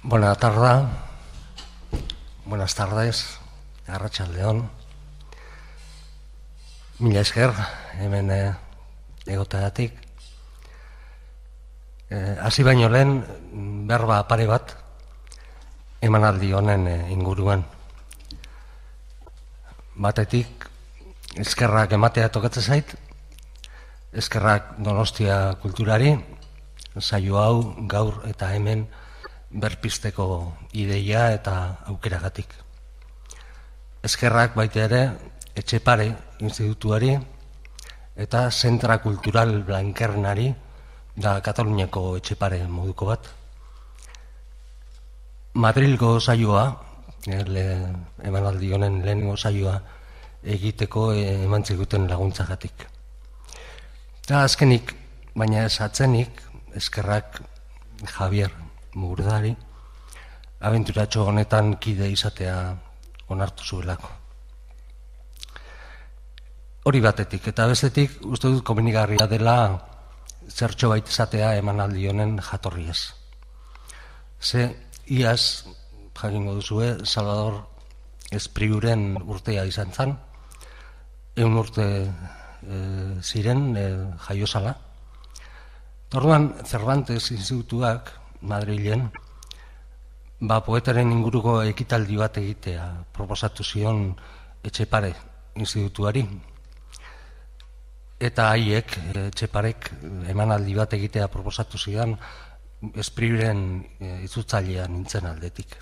Buenas tardes, arratsaldeon. Mila esker, hemen egoteagatik. Hasi baino lehen, berba pare bat, emanaldi honen inguruan. Batetik, eskerrak ematea tokatzen zait, eskerrak Donostia kulturari, saio hau gaur eta hemen berpizteko ideia eta aukeragatik. Eskerrak baita ere Etxepare institutuari eta Zentra Kultural Blankernari, da Kataluniako Etxepare moduko bat. Madrilgo saioa, emanaldi honen lehenengo saioa egiteko eman ziguten laguntzagatik. Eta azkenik, baina ez atzenik, eskerrak Javier Mugurdari, abenturatxo honetan kide izatea onartu zuelako. Hori batetik, eta bestetik, uste dut komenigarria dela zertxo bait izatea emanaldi honen jatorriez. Ze, iaz, jakingo duzue, Salvador Espriuren urtea izan zen, 100 urte ziren jaiozala. Orduan, Cervantes institutuak, Madrilen, poetaren inguruko ekitaldi bat egitea proposatu zion Etxepare institutuari. Eta haiek, Etxeparek, emanaldi bat egitea proposatu zidan Espriuren itzultzailea nintzen aldetik.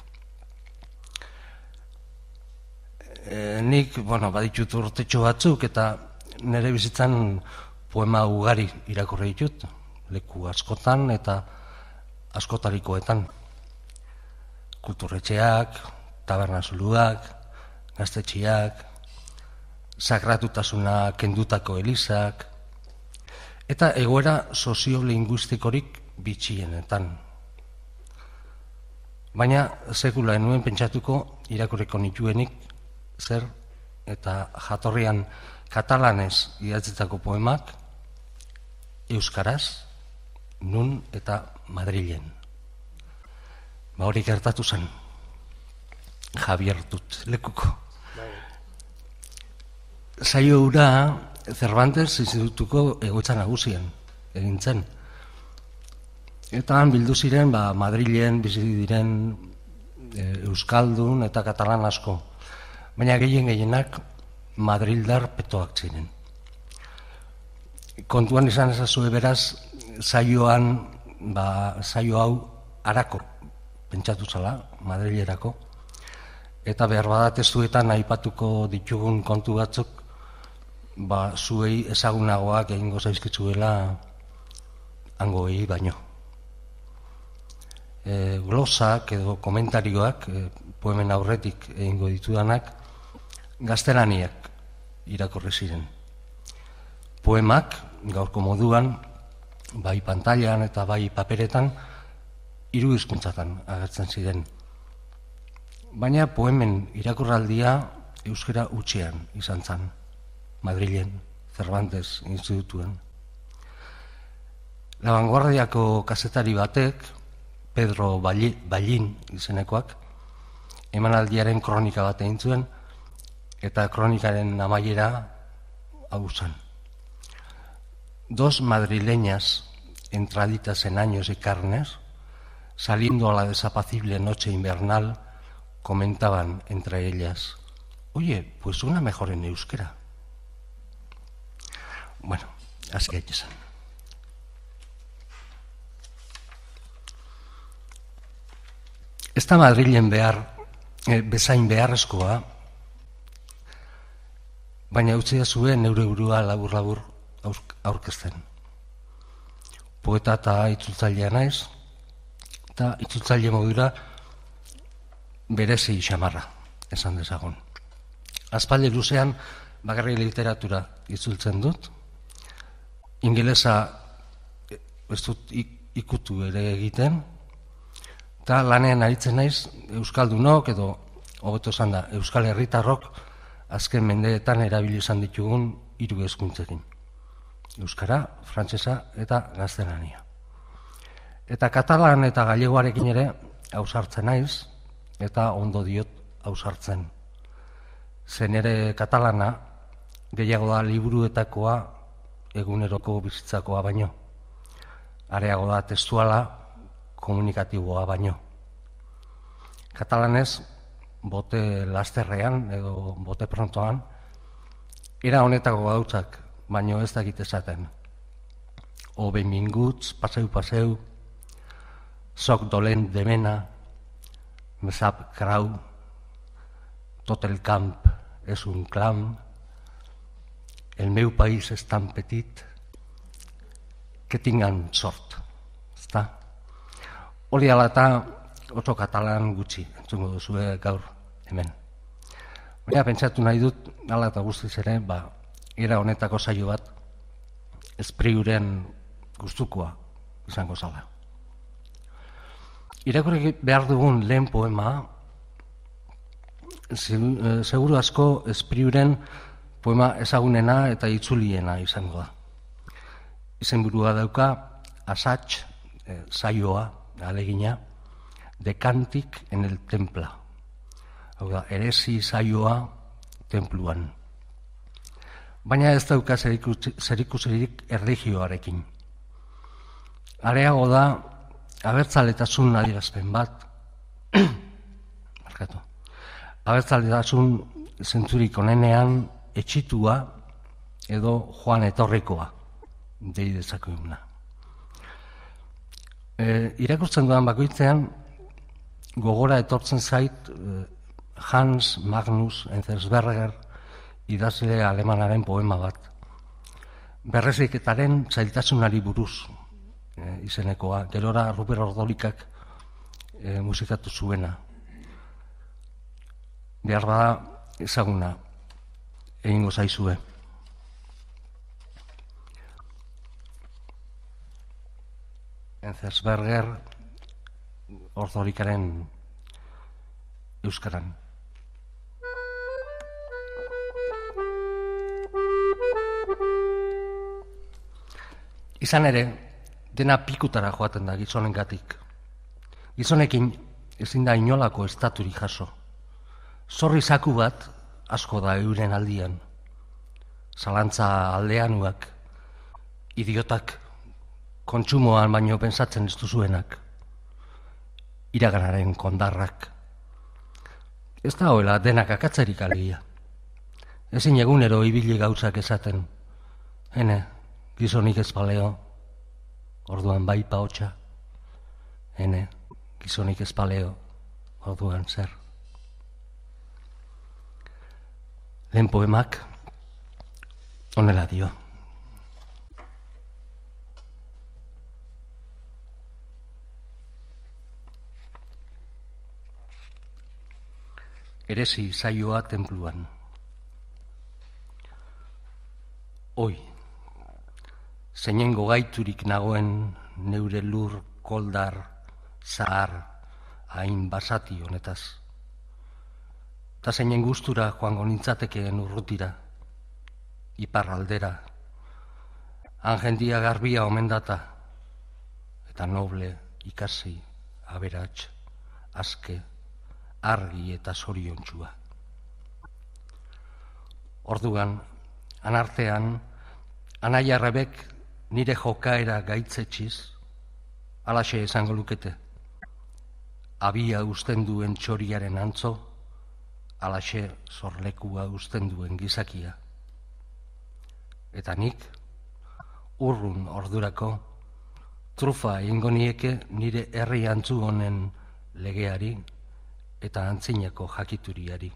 Nik, baditut urtetxo batzuk eta nire bizitzan poema ugari irakurri ditut, leku askotan eta askotarikoetan. Kulturretxeak, taberna zuluak, gaztetxiak, sakratutasuna kendutako elizak, eta egoera soziolinguistikorik bitxienetan. Baina sekula enuen pentsatuko irakurriko nituenik zer eta jatorrian katalanez idatzitako poemak euskaraz, nun eta Madrilen. Hori gertatu zen, Javier dut lekuko. Saio hura Cervantes institutuko egoitza nagusien egin zen. Eta han bildu ziren Madrilen bizi diren euskaldun eta katalan asko. Baina gehienak madrildar petoak ziren. Kontuan izan ezazue beraz, saioan, saio hau Arako pentsatu zala, Madrilerako, eta behar badat testuetan aipatuko ditugun kontu batzuk, zuei ezagunagoak egingo zaizkitzuela hangoei baino. Glosak edo komentarioak, poemen aurretik egingo ditudanak, gaztelaniak irakurri ziren. Poemak, gaurko moduan, bai pantailan eta bai paperetan, 3 hizkuntzatan agertzen ziren. Baina poemen irakurraldia euskara hutsean izan zen, Madrilen, Cervantes institutuan. La Vanguardiako kazetari batek, Pedro Ballin izenekoak, emanaldiaren kronika bat egin zuen, eta kronikaren amaiera hau zen. 2 madrileñas entraditas en años y carnes, saliendo a la desapacible noche invernal, comentaban entre ellas: oye, pues suena mejor en euskera. Bueno, así que esan. Ez da Madrilen bezain beharrezkoa, baina utzi zuen neure burua labur-labur aurkezten. Poeta eta itzultzailea naiz, eta itzultzaile modura berezi xamarra, esan dezagun. Aspaldi luzean bakarrik literatura itzultzen dut, ingelesa ez dut ikutu ere egiten, eta lanean aritzen naiz euskaldunok edo hobeto esan da, euskal herritarrok azken mendeetan erabili izan ditugun 3 hizkuntzekin. Euskara, frantsesa eta gaztelania. Eta katalan eta galegoarekin ere ausartzen naiz, eta ondo diot ausartzen. Zen ere katalana gehiago da liburuetakoa eguneroko bizitzakoa baino. Areago da testuala komunikatiboa baino. Katalanez, bote lasterrean edo bote prontoan, era honetako gauzak, baino ez dakit esaten. O benvinguts, paseu, soc dolent de mena, me sap grau, tot el camp és un clam, el meu país és tan petit, que tingan sort. Ezta? Hori ala eta oso katalan gutxi, entzungo duzue gaur hemen. Baina pentsatu nahi dut, ala eta guztiz ere, era honetako saio bat, Espriuren gustukoa izango zala. Irakurri behar dugun lehen poema, seguru asko Espriuren poema ezagunena eta itzuliena izango da. Izenburua dauka assaig, saioa, alegina, de Càntic en el Templa. Hau da, eresi saioa tenpluan. Baina ez dauka zerikusirik erlijioarekin. Areago da, abertzaletasun adierazpen bat, abertzaletasun zentzurik onenean etxitua edo joan etorrikoa dei dezakeguna. Irakurtzen dudan bakoitzean gogora etortzen zait Hans Magnus Enzensberger idazle alemanaren poema bat. Berreziketaren zailtasunari buruz izenekoa. Gerora Ruper Ordolikak musikatu zuena. Behar bada ezaguna egingo zaizue. Enzensberger Ordolikaren euskaran. Izan ere, dena pikutara joaten da gizonengatik. Gizonekin ezin da inolako estaturik jaso. Zorri zaku bat asko da euren aldian. Zalantza aldeanuak, idiotak, kontsumoan baino pensatzen ez duzuenak, iraganaren kondarrak. Ez da hoela denak akatzerik alegia. Ezin egunero ibili gauzak esaten. Hene, gizonik ez paleo, orduan bai paotxa. Hene, gizonik ez paleo, orduan zer. Lehen poemak honela dio. Eresi saioa tenpluan. Oi, zeinen gogaiturik nagoen neure lur koldar, zahar, hain basati honetaz. Ta zeinen gustura joango nintzatekeen urrutira, iparraldera, anjendia garbia omendata, eta noble ikasi, aberats, aske, argi eta zoriontsua. Orduan, anartean, anaia Rebek nire jokaera gaitzetxiz, alaxe esango lukete, abia usten duen txoriaren antzo, alaxe zorlekua usten duen gizakia. Eta nik, urrun ordurako, trufa egingo nieke nire herri antzu honen legeari eta antzinako jakituriari.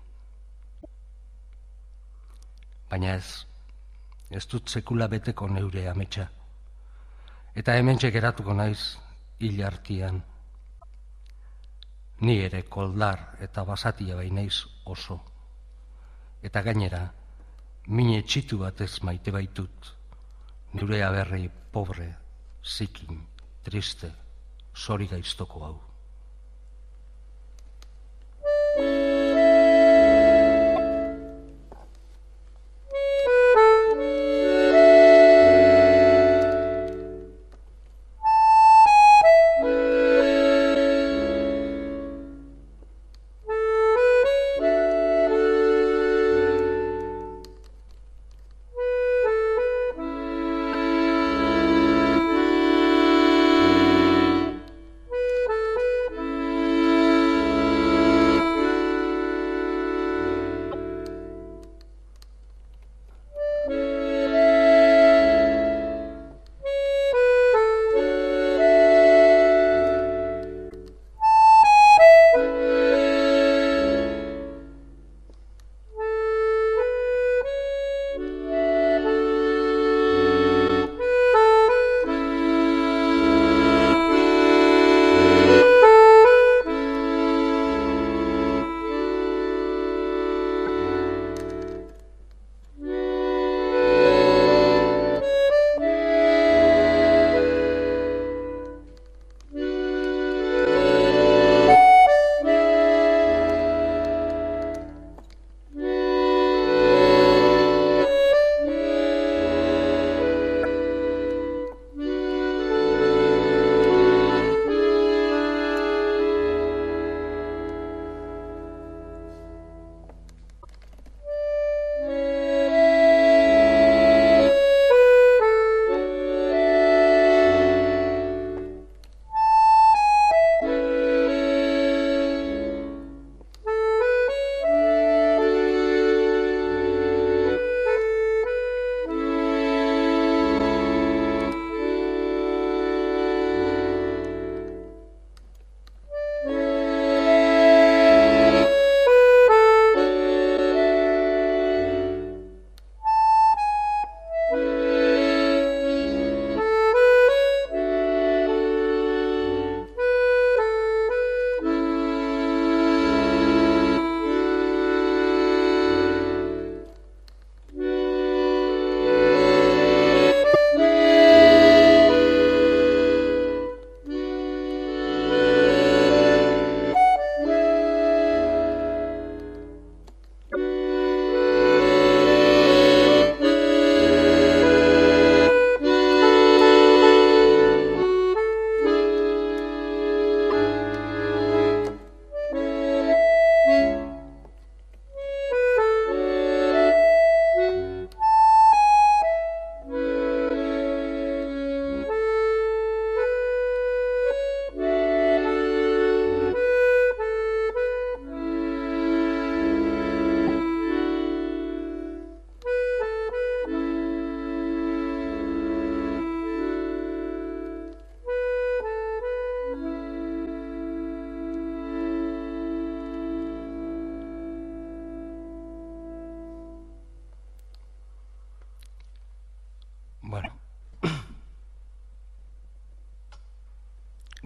Baina ez dut sekula beteko neure ametsa. Eta hementxe geratuko naiz hil artian. Ni ere koldar eta basatia bainaiz oso. Eta gainera, mine txitu batez maite baitut, neure aberri pobre, zikin, triste, zori gaiztoko hau.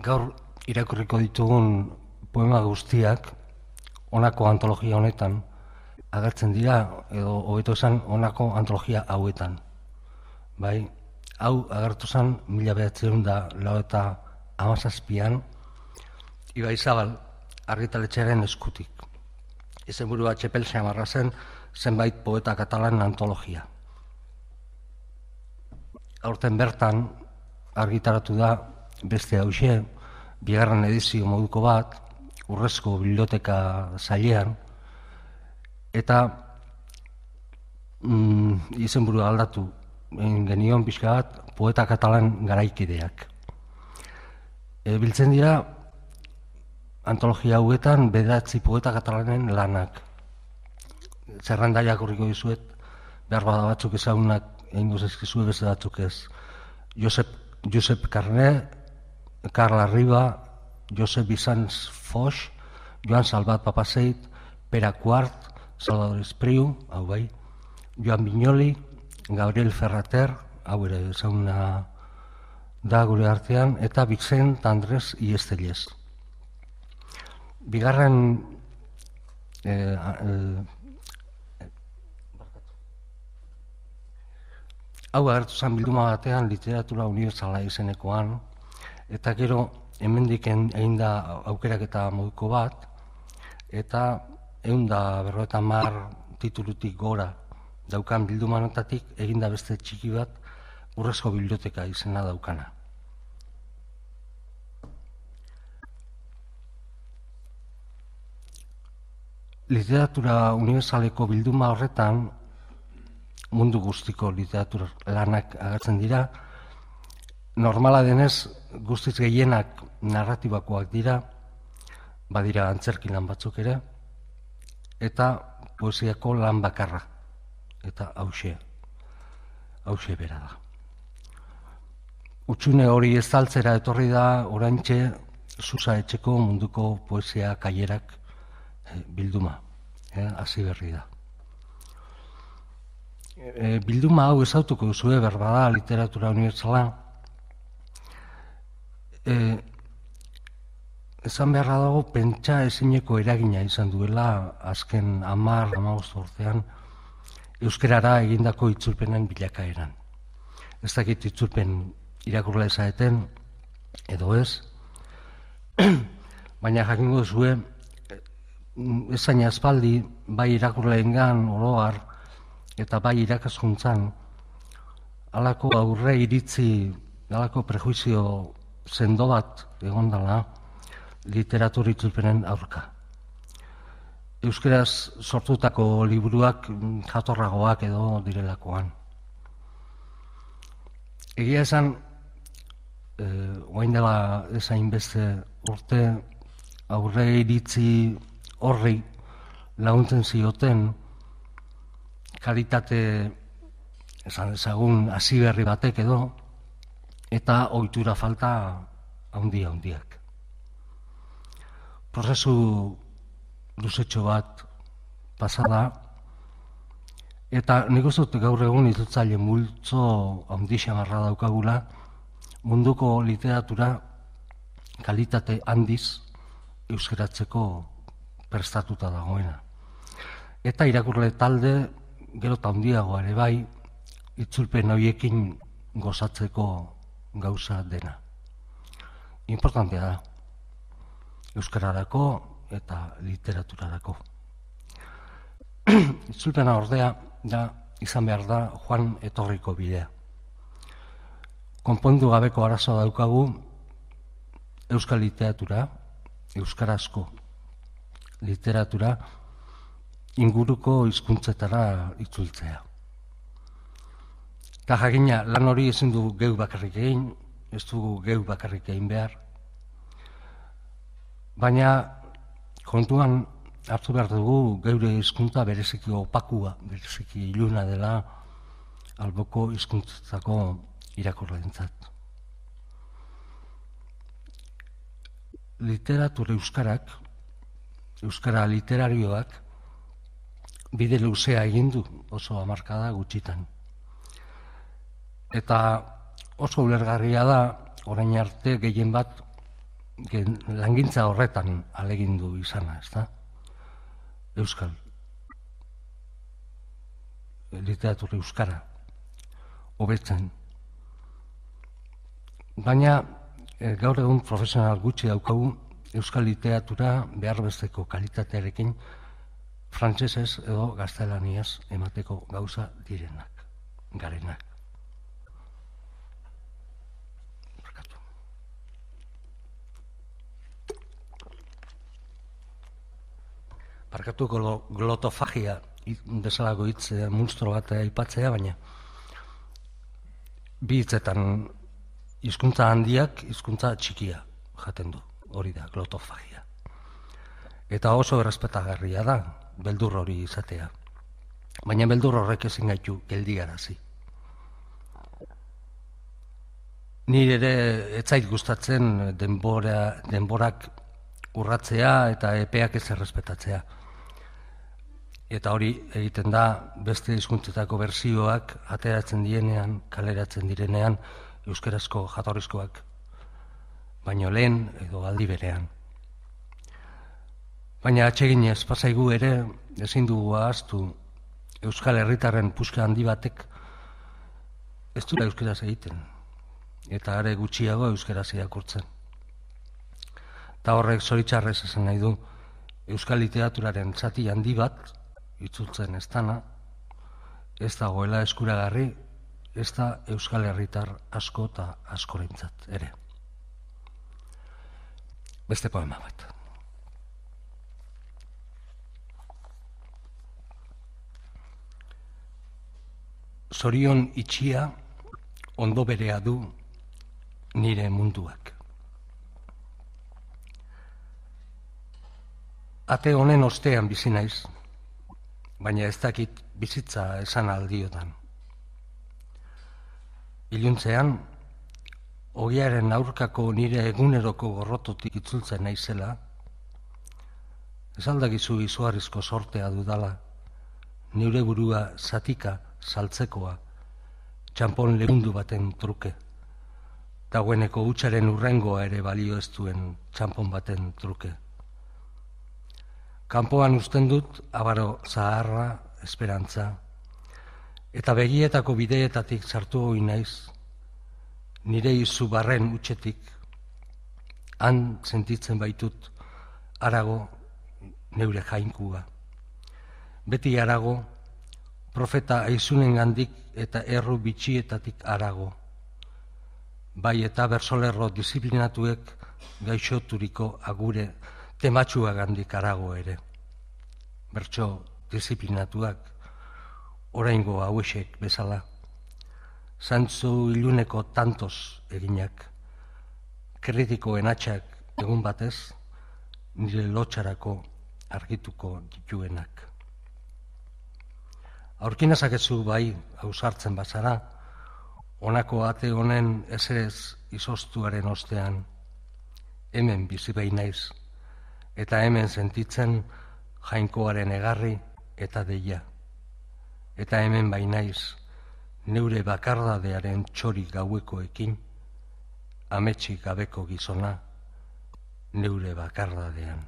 gaur irakurriko ditugun poema guztiak honako antologia honetan agertzen dira, edo hobeto esan honako antologia hauetan. Bai, hau agertu zen 1997an Ibaizabal argitaletxearen eskutik. Izenburua Txepel Xamarra zen zenbait poeta katalan antologia. Aurten bertan argitaratu da beste hauxe, bigarren edizio moduko bat, Urrezko Biblioteka Sailean, eta izenburua aldatu genion pixka bat poeta katalan garaikideak. Biltzen dira antologia hauetan 9 poeta katalanen lanak. Zerrenda irakurriko dizuet, behar bada batzuk ezagunak egingo zaizkizue, beste batzuk ez. Josep Carné, Carla Riba, Josep Vicens Foix, Joan Salvat Papaseit, Pere Quart, Salvador Espriu, hau bai, Joan Viñoli, Gabriel Ferrater, hau ere ezaguna da gure artean, eta Vicent Andrés Iestelles. Bigarren hau agertu zen bilduma batean literatura unibertsala izenekoan, eta gero hemendik egin da aukeraketa moduko bat, eta 150 titulutik gora daukan bilduma honetatik egin da beste txiki bat Urrezko Biblioteka izena daukana. Literatura unibertsaleko bilduma horretan mundu guztiko literatura lanak agertzen dira. Normala denez, guztiz gehienak narratibakoak dira, badira antzerki lan batzuk ere, eta poesiako lan bakarra, eta hauxe bera da. Utxune hori estaltzera etorri da oraintxe Susa Etxeko munduko poesia kailerak bilduma, hasi berri da. Bilduma hau ezautuko duzue berbada literatura unibertsala. Esan beharra dago pentsa ezineko eragina izan duela azken 10-15 urtean euskerara egindako itzulpenen bilakaeran. Ez dakit itzulpen irakurla ezaeten edo ez, baina jakingo duzue ezain aspaldi bai irakurleengan oroar eta bai irakaskuntzan halako aurre iritzi, halako prejuizio sendo bat egon dela literatur itzulpenen aurka. Euskeraz sortutako liburuak jatorragoak edo direlakoan. Egia esan, orain dela ezain beste urte aurre iritzi horri laguntzen zioten kalitate esan dezagun hasiberri batek edo eta ohitura falta handiak. Prozesu luzetxo bat pasada eta nik uste dut gaur egun itzultzaile multzo handi xamarra daukagula munduko literatura kalitate handiz euskeratzeko prestatuta dagoena. Eta irakurle talde gero eta handiagoa ere bai itzulpen horiekin gozatzeko gauza dena. Importantea da, euskararako eta literaturarako. Itzulpena ordea da izan behar da joan etorriko bidea. Konpondu gabeko arazoa daukagu euskal literatura, euskarazko literatura inguruko hizkuntzetara itzultzea. Eta jakina, lan hori ezin dugu geu bakarrik egin, ez dugu geu bakarrik egin behar, baina kontuan hartu behar dugu geure hizkuntza bereziki opakua, bereziki iluna dela alboko hizkuntzako irakurleentzat. Literatura euskarak, euskara literarioak, bide luzea egin du oso hamarkada gutxitan. Eta oso ulergarria da, orain arte gehien bat langintza horretan alegindu izana, ez da? Euskal literatura euskara hobetzen. Baina gaur egun profesional gutxi daukagu euskal literatura behar besteko kalitatearekin frantsesez edo gaztelaniaz emateko gauza direnak, garenak. Barkatu glotofagia bezalako hitz munstro bat aipatzea, baina bi hitzetan hizkuntza handiak hizkuntza txikia jaten du, hori da glotofagia. Eta oso errespetagarria da beldur hori izatea, baina beldur horrek ezin gaitu geldiarazi. Nire ere ez zait gustatzen denborak urratzea eta epeak ez errespetatzea. Eta hori egiten da beste hizkuntzetako bertsioak ateratzen direnean, kaleratzen direnean, euskarazko jatorrizkoak, baino lehen edo aldi berean. Baina atseginez pasaigu ere ezin dugu ahaztu euskal herritarren puska handi batek ez duela euskaraz egiten, eta are gutxiago euskaraz irakurtzen. Eta horrek zoritxarrez esan nahi du euskal literaturaren zati handi bat itzultzen ez dana, ez dagoela eskuragarri, ez da euskal herritar asko eta askorentzat ere. Beste poema bat. Zorion itxia ondo berea du nire munduak. Ate honen ostean bizi naiz, baina ez dakit bizitza esan aldiotan. Iluntzean, ogiaren aurkako nire eguneroko gorrototik itzultzen naizela, ez aldagizu izugarrizko sortea dudala, neure burua zatika saltzekoa, txanpon legundu baten truke, dagoeneko hutsaren urrengoa ere balio ez duen txanpon baten truke. Kanpoan uzten dut abaro zaharra, esperantza, eta begietako bideetatik sartu hoi naiz, nire izu barren utxetik, han sentitzen baitut harago neure jainkua. Beti harago, profeta aizunengandik eta erru bitxietatik harago. Bai eta bersolerro disiplinatuek gaixoturiko agure tematxuagandik harago ere. Bertso disiplinatuak, oraingo hauexek bezala, zantzu iluneko tantos eginak, kritikoen atxak egun batez, nire lotxarako argituko dituenak. Aurkinazakezu bai ausartzen bazara, honako ate honen ezerez izoztuaren ostean, hemen bizi behi naiz, eta hemen sentitzen jainkoaren egarri eta deia. Eta hemen bai naiz, neure bakardadearen txori gauekoekin, ametsik gabeko gizona, neure bakardadean.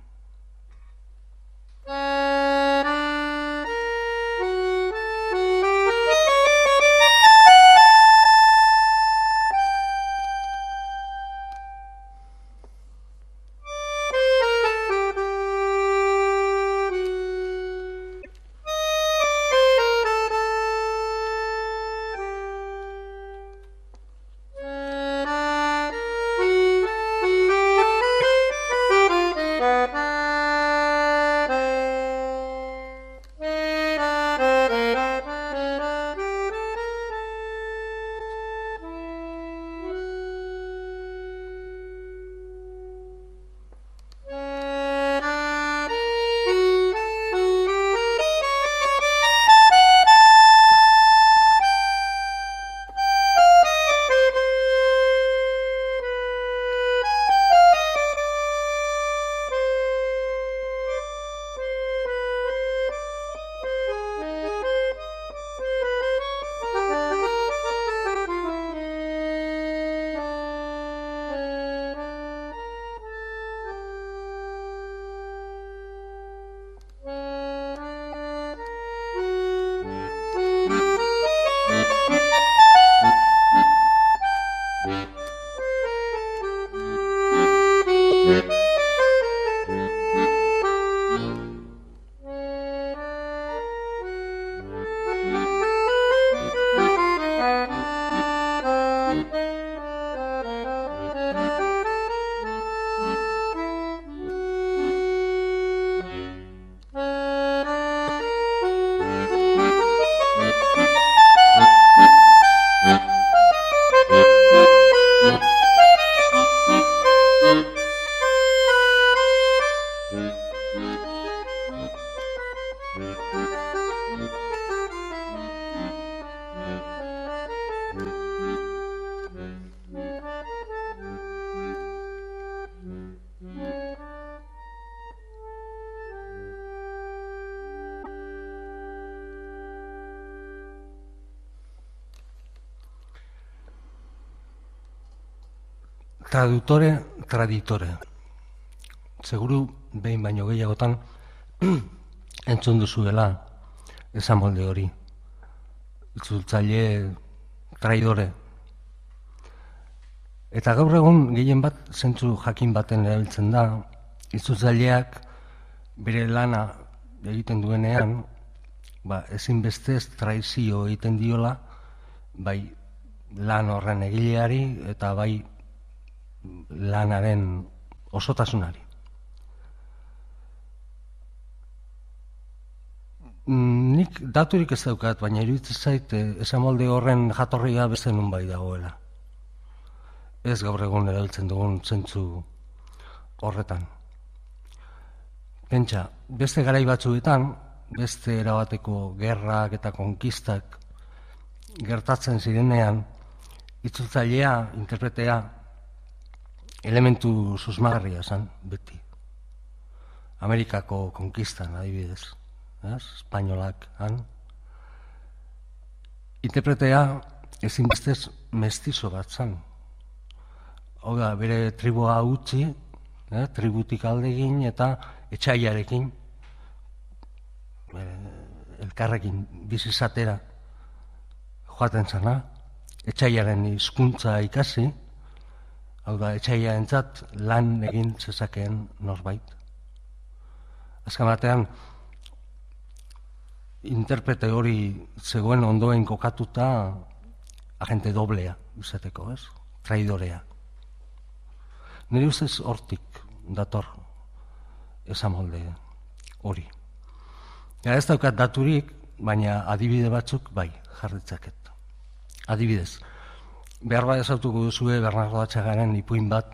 traditore. Seguru behin baino gehiagotan entzun duzuela esan molde hori. Itzultzaile traidore. Eta gaur egun gehien bat zentzu jakin baten erabiltzen da, itzultzaileak bere lana egiten duenean, ezinbestez traizio egiten diola, bai lan horren egileari eta bai lanaren osotasunari. Nik daturik ez daukat, baina iruditzen zait esamolde horren jatorria beste nunbait dagoela. Ez gaur egun erabiltzen dugun zentzu horretan. Pentsa, beste garai batzuetan, beste erabateko gerrak eta konkistak gertatzen zirenean, itzultzailea, interpretea, elementu susmagarria zen, beti. Amerikako konkistan, adibidez, espainolak, interpretea ezinbestez mestizo bat zen. Hau da, bere tribua utzi, tributik alde egin eta etxaiarekin, elkarrekin bizizatera joaten zena, etxaiaren hizkuntza ikasi, hau da, etxaiarentzat lan egin zezakeen norbait. Azken batean, interprete hori zegoen ondoen kokatuta agente doblea izateko, ez? Traidorea. Nire ustez hortik dator esamolde hori. Ez daukat daturik, baina adibide batzuk bai jarritzaket. Adibidez, behar bat ezautuko duzue Bernardo Atxagaren ipuin bat,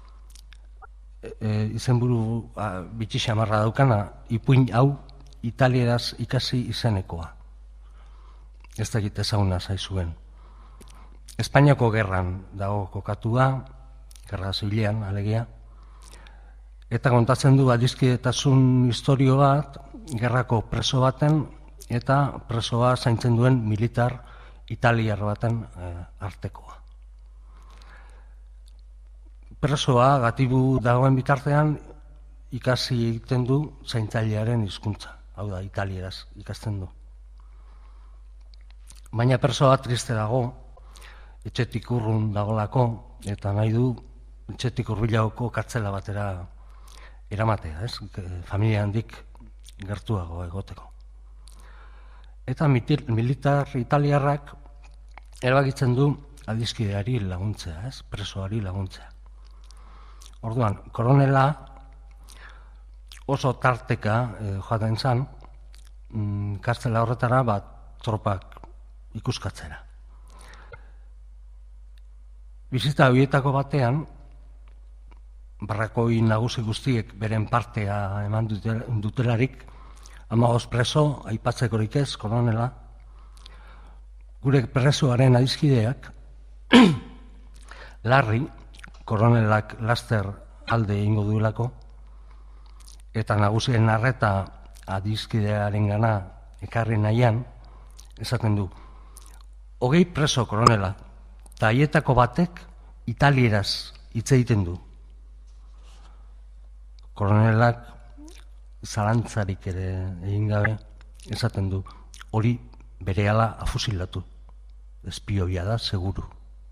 izenburu bitxi xamarra daukana, ipuin hau italieraz ikasi izenekoa. Ez dakit ezaguna zaizuen. Espainiako gerran dago kokatua, gerra zibilean, alegia, eta kontatzen du adiskidetasun historio bat, gerrako preso baten, eta presoa zaintzen duen militar italiar baten artekoa. Presoa, gatibu dagoen bitartean, ikasi egiten du zaintzailearen hizkuntza, hau da, italieraz ikasten du. Baina presoa triste dago, etxetik urrun dagolako, eta nahi du etxetik hurbilagoko kartzela batera eramatea, ez? Familia handik gertuago egoteko. Eta militar italiarrak erabakitzen du adiskideari laguntzea, ez? Presoari laguntzea. Orduan, koronela oso tarteka joaten zen, kartzela horretara tropak ikuskatzera. Bizita horietako batean, barrakoi nagusi guztiek beren partea eman dutelarik, 15 preso, aipatzekorik ez, koronela, gure presoaren adiskideak, larri, koronelak laster alde egingo duelako, eta nagusien arreta adiskidearen gana ekarri nahian, esaten du, 20 preso koronela, eta haietako batek italieraz hitz egiten du. Koronelak zalantzarik ere egin gabe esaten du, hori berehala afusilatu, espioia da, seguru.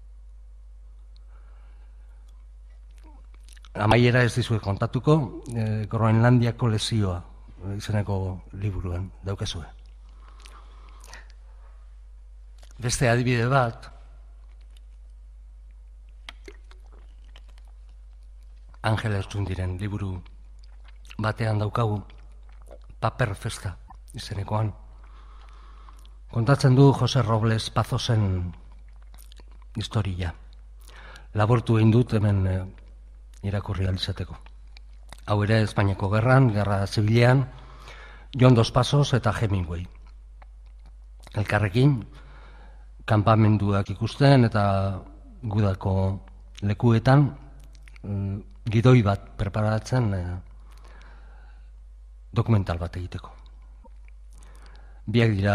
Amaiera ez dizuet kontatuko, Groenlandiako lesioa izeneko liburuan daukezue. Beste adibide bat, Angel Ertzundiren liburu batean daukagu, Paper Festa izenekoan. Kontatzen du Jose Robles Pazosen historia. Labortu egin dut hemen irakurri alizateko. Hau ere Espainiako gerran, gerra zibilean, Jon Dos Passos eta Hemingway. Elkarrekin, kanpamenduak ikusten eta gudako lekuetan, gidoi bat preparatzen dokumental bat egiteko. Biak dira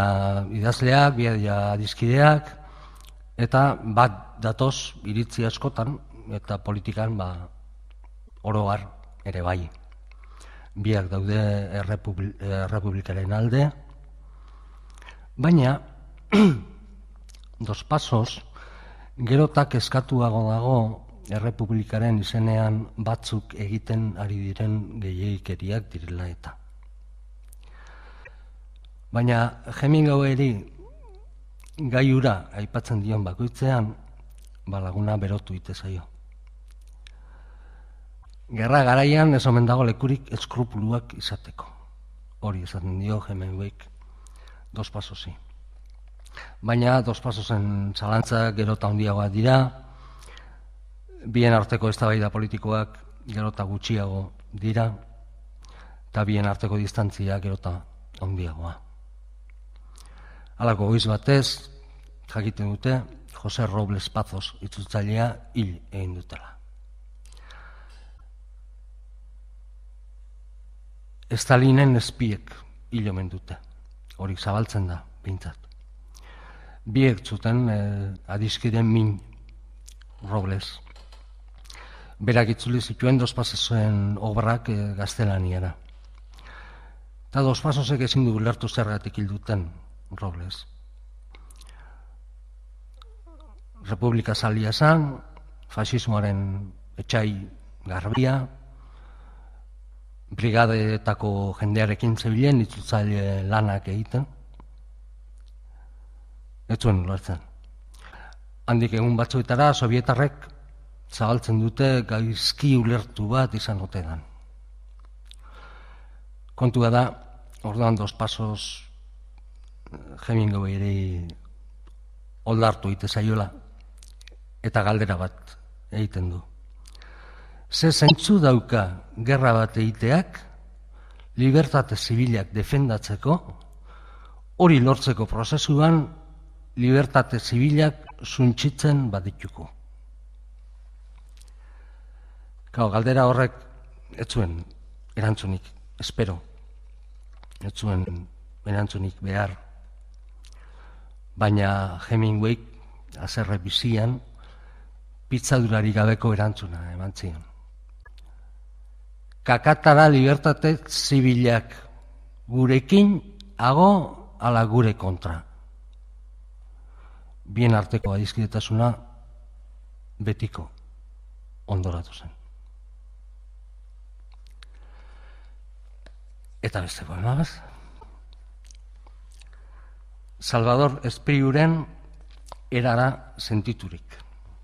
idazleak, biak dira adiskideak, eta bat datoz iritzi askotan, eta politikan oro har ere bai. Biak daude errepublikaren alde, baina Dos Pasos gerotak eskatuago dago errepublikaren izenean batzuk egiten ari diren gehiegikeriak direla eta. Baina Hemingwayri gai hura aipatzen dion bakoitzean, laguna berotu ite zaio. Gerra garaian ez omen dago lekurik eskrupuluak izateko. Hori esaten dio Hemingwayk Dos Pasosi. Baina Dos Pasosen zalantzak gero eta handiagoak dira, bien arteko eztabaida politikoak gero eta gutxiago dira, eta bien arteko distantzia gero eta handiagoa. Halako goiz batez, jakiten dute, Jose Robles Pazos itzultzailea hil egin dutela. Stalinen espiek hil omen dute, hori zabaltzen da, bintzat. Biek zuten adiskiren min Robles. Berak itzuli zituen Dos Pasosen obrak gaztelaniara. Eta Dos Pasosek ezin du ulertu zergatik hil duten Robles. Republika zalia zen, fasismoaren etxai garbia, brigadetako jendearekin zebilen itzultzaile lanak egiten. Ez zuen ulertzen. Handik egun batzuetara Sovietarrek zabaltzen dute gaizki ulertu bat izan ote dan. Kontua da, orduan Dos Pasos Hemingwayri oldartu egite zaiola eta galdera bat egiten du. Ze zentzu dauka gerra bat egiteak, libertate zibilak defendatzeko, hori lortzeko prozesuan libertate zibilak suntsitzen badituko. Galdera horrek ez zuen erantzunik, espero, ez zuen erantzunik behar, baina Hemingway haserre bizian pitzadurari gabeko erantzuna eman zion. Kakatara libertate zibilak gurekin hago ala gure kontra. Bien arteko adiskidetasuna betiko ondoratu zen. Eta beste poema bat. Salvador Espriuren erara sentiturik.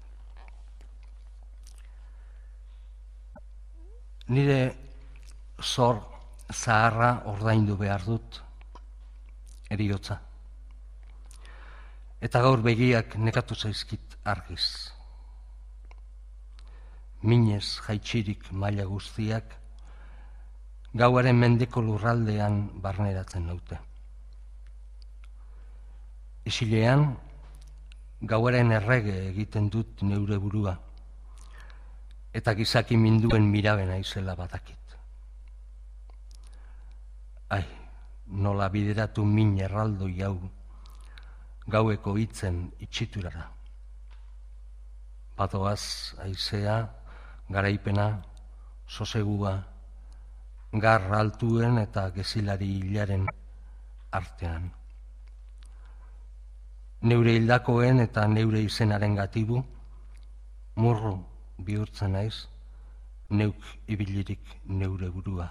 Nire zor zaharra ordaindu behar dut heriotza. Eta gaur begiak nekatu zaizkit argiz. Minez jaitsirik maila guztiak gauaren mendeko lurraldean barneratzen naute. Isilean, gauaren errege egiten dut neure burua, eta gizaki minduen mirabena izela badakit. Ai, nola bideratu min erraldoi hau, gaueko hitzen itxiturara. Batoaz haizea, garaipena, sosegua, garra altuen eta gezilari hilaren artean. Neure hildakoen eta neure izenaren gatibu, murru bihurtzen naiz, neuk ibilirik neure burua.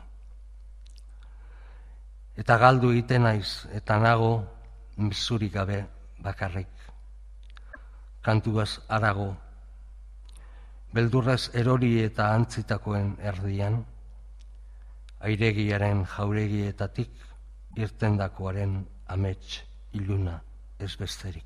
Eta galdu egiten naiz, eta nago mezurik gabe bakarrik. Kantuaz harago, beldurrez erori eta antzitakoen erdian, airegiaren jauregietatik irtendakoaren amets iluna ez besterik.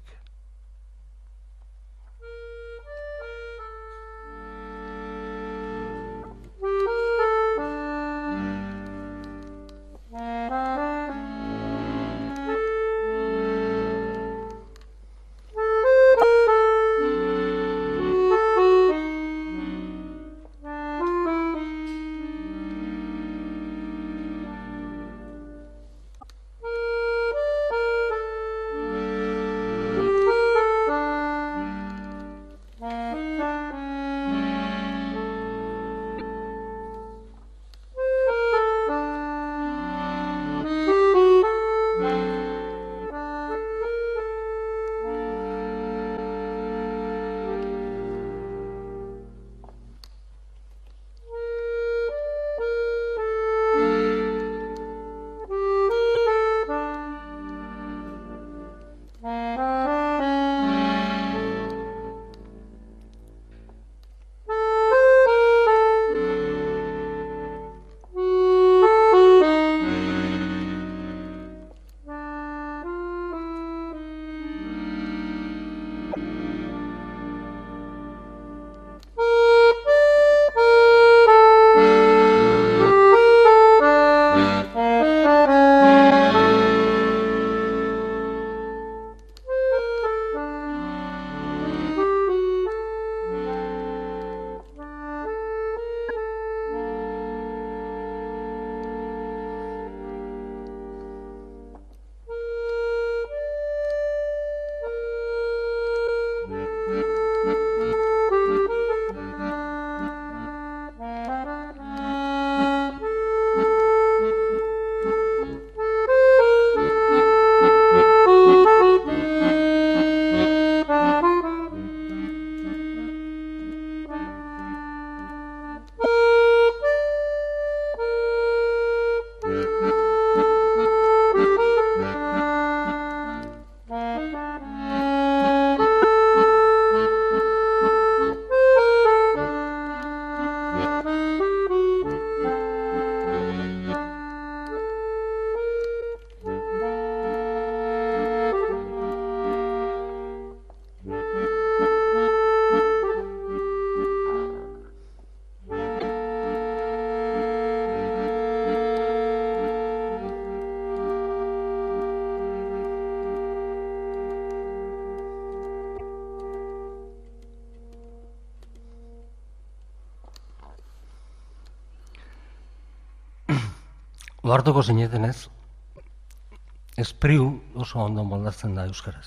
Oartuko zinetenez, espriu oso ondo moldatzen da euskaraz.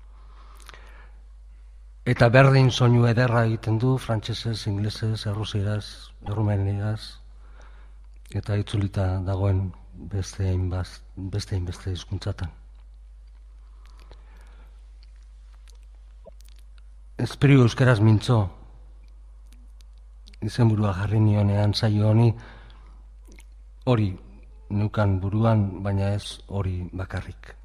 Eta berdin soinu ederra egiten du, frantsesez, inglesez, errusieraz, errumenieraz, eta itzulita dagoen beste hainbeste hizkuntzatan. Espriu euskaraz mintzo, izenburua jarri nionean saio honi, hori neukan buruan, baina ez hori bakarrik.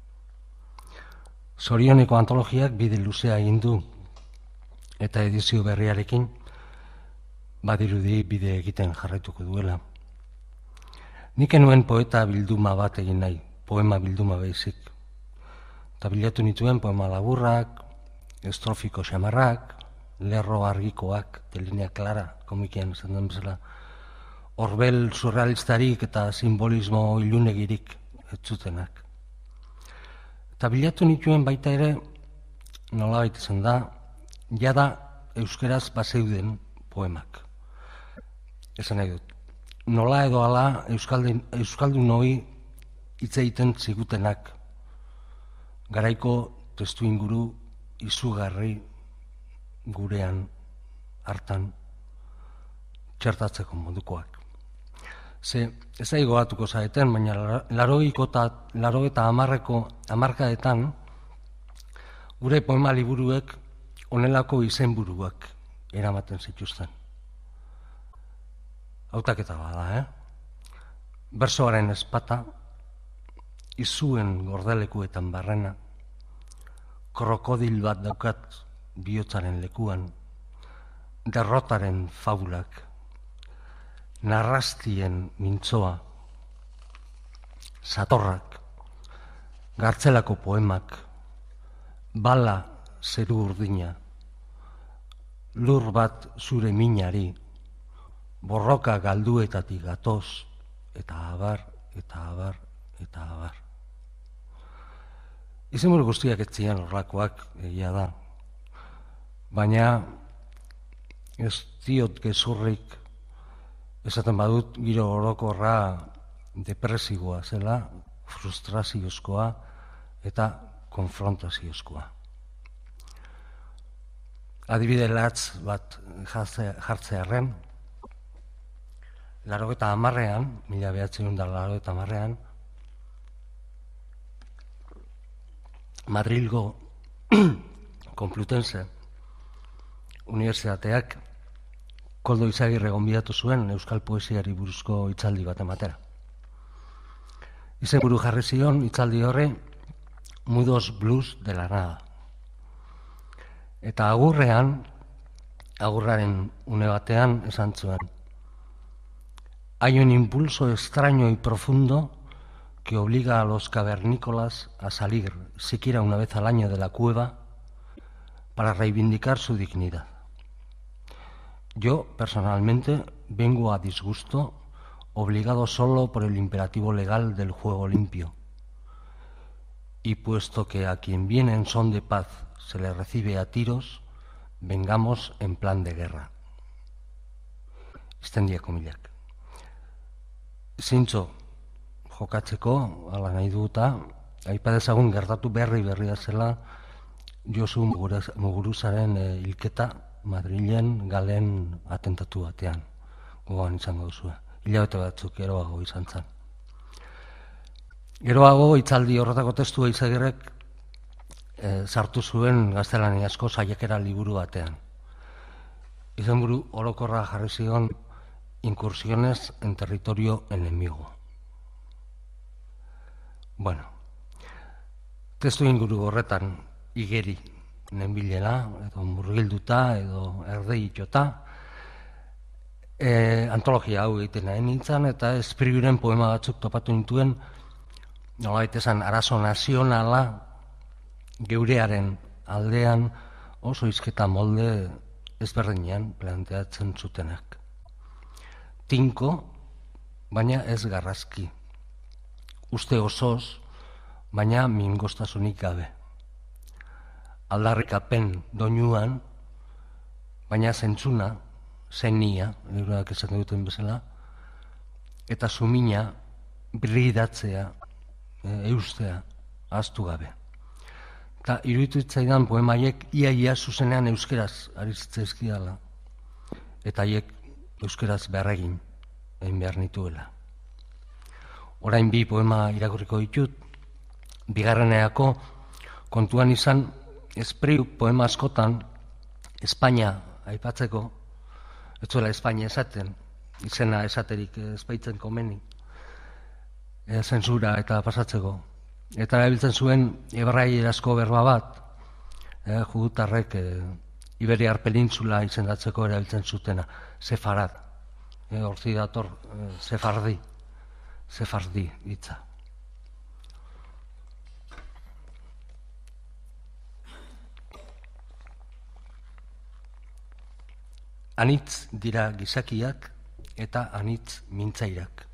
Zorioneko antologiak bide luzea egin du, eta edizio berriarekin badirudi bide egiten jarraituko duela. Nik enuen poeta bilduma bat egin nahi, poema bilduma baizik. Eta bilatu nituen poema laburrak, estrofiko xamarrak, lerro argikoak, de linea clara, komikian esan den bezala, horbel surrealistarik eta simbolismo ilunegirik etzutenak. Eta bilatu nituen baita ere, nolabait izan da, jada euskeraz bazeuden poemak. Esan nahi dut, nola edo ala euskaldun hori hitz egiten zigutenak, garaiko testu inguru izugarri gurean hartan txertatzeko modukoak. Ze, ez da igogatuko zaeten, baina larogeita hamarkadetan gure poema liburuek honelako izenburuak eramaten zituzten. Hautaketa bada, Bersoaren ezpata, izuen gordelekuetan barrena, krokodil bat daukat bihotzaren lekuan, derrotaren fabulak, narrastien mintzoa, satorrak, gartzelako poemak, bala zeru urdina, lur bat zure minari, borroka galduetatik gatoz, eta abar, eta abar, eta abar. Izenburu guztiak ez ziren horrakoak, egia da. Baina ez diot gezurrik esaten badut giro orokorra depresiboa zela, frustraziozkoa eta konfrontaziozkoa. Adibide latz bat jartzearren, 1980, 1980, Madrilgo Complutense Unibertsitateak Koldo Izagirre gonbidatu zuen euskal poesiari buruzko hitzaldi bat ematera. Izenburu jarri zion hitzaldi horri Mudos Blues de la Nada. Eta agurraren une batean esan zuen: hay un impulso extraño y profundo que obliga a los cavernícolas a salir siquiera una vez al año de la cueva para reivindicar su dignidad. Yo, personalmente, vengo a disgusto, obligado solo por el imperativo legal del juego limpio. Y puesto que a quien viene en son de paz se le recibe a tiros, vengamos en plan de guerra. Extendia komillak. Zintzo jokatzeko, ala nahi duta, aipa dezagun gertatu berria zela Josu Muguruzaren hilketa Madrilen Galen atentatu batean. Gogoan izango duzu. Hilabete batzuk geroago izan zen. Geroago hitzaldi horretako testua Izagirrek sartu zuen gaztelaniazko saiakera liburu batean. Izenburu orokorra jarri zion Incursiones en territorio enemigo. Bueno, testu inguru horretan igeri nenbilela, edo murgilduta, edo erdei itxota, antologia hau egiten nahi nintzen, eta Espriuren poema batzuk topatu nituen, nolabait esan arazo nazionala geurearen aldean oso hizketa molde ezberdinean planteatzen zutenak. Tinko, baina ez garrazki. Uste osoz, baina mingostasunik gabe. Aldarrikapen doinuan, baina zentzuna, zenia, liburuak esaten duten bezala, eta sumina, birridatzea, eustea, ahaztu gabe. Eta iruditu zitzaidan poemaiek ia zuzenean euskeraz aritzaizkidala, eta haiek euskeraz berregin egin behar nituela. Orain bi poema irakurriko ditut, bigarreneako kontuan izan Espriu poema askotan Espainia aipatzeko, ez zuela Espainia esaten, izena esaterik espaitzen komeni, zentsura eta pasatzeko. Eta erabiltzen zuen hebraierazko berba bat, judutarrek Iberiar penintzula izendatzeko erabiltzen zutena, sefarad. Hortzi dator sefardi hitza. Anitz dira gizakiak eta anitz mintzairak.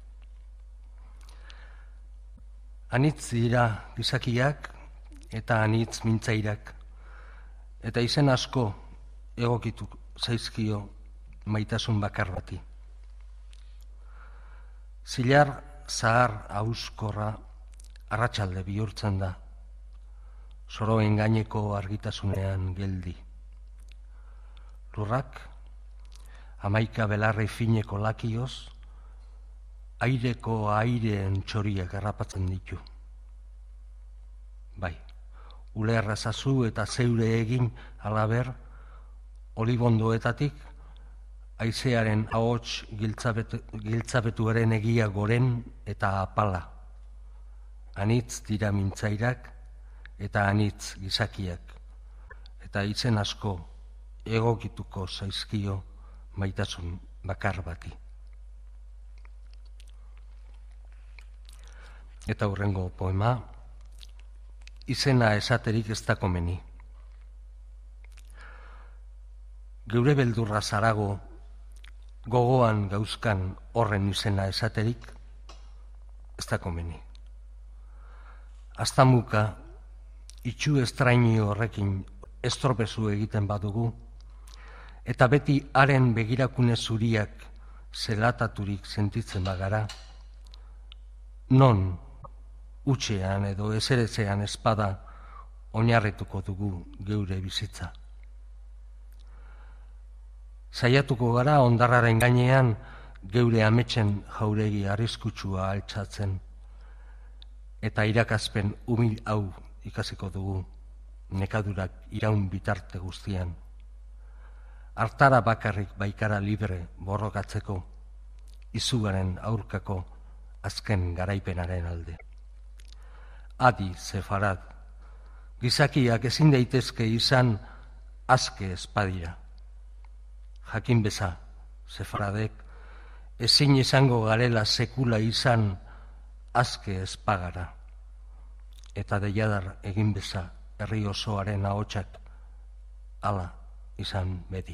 Anitz dira gizakiak eta anitz mintzairak. Eta izen asko egokitu zaizkio maitasun bakar bati. Zilar zahar auskorra arratsalde bihurtzen da, soroen gaineko argitasunean geldi. Lurrak, 11 belarri fineko lakioz, aireko aireen txoriak harrapatzen ditu. Bai, ulerra zazu eta zeure egin halaber, olibondoetatik, haizearen ahots giltzabetuaren egia goren eta apala. Anitz dira mintzairak eta anitz gizakiak, eta izen asko egokituko zaizkio maitasun bakar bati. Eta hurrengo poema, izena esaterik ez da komeni. Geure beldurra zarago, gogoan gauzkan horren izena esaterik ez da komeni. Aztamuka, itxu estrainio horrekin estropezu egiten badugu, eta beti haren begirakune zuriak zelataturik sentitzen bagara, non utxean edo ezeretzean espada oinarrituko dugu geure bizitza. Saiatuko gara hondarraren gainean geure ametsen jauregi arriskutsua altxatzen, eta irakaspen umil hau ikasiko dugu nekadurak iraun bitarte guztian. Hartara bakarrik baikara libre borrokatzeko, izugaren aurkako azken garaipenaren alde. Adi sefarad, gizakiak ezin daitezke izan azke espadira. Jakin beza, sefaradek, ezin izango garela sekula izan azke espagara. Eta deiadar egin beza herri osoaren ahotsak hala izan beti.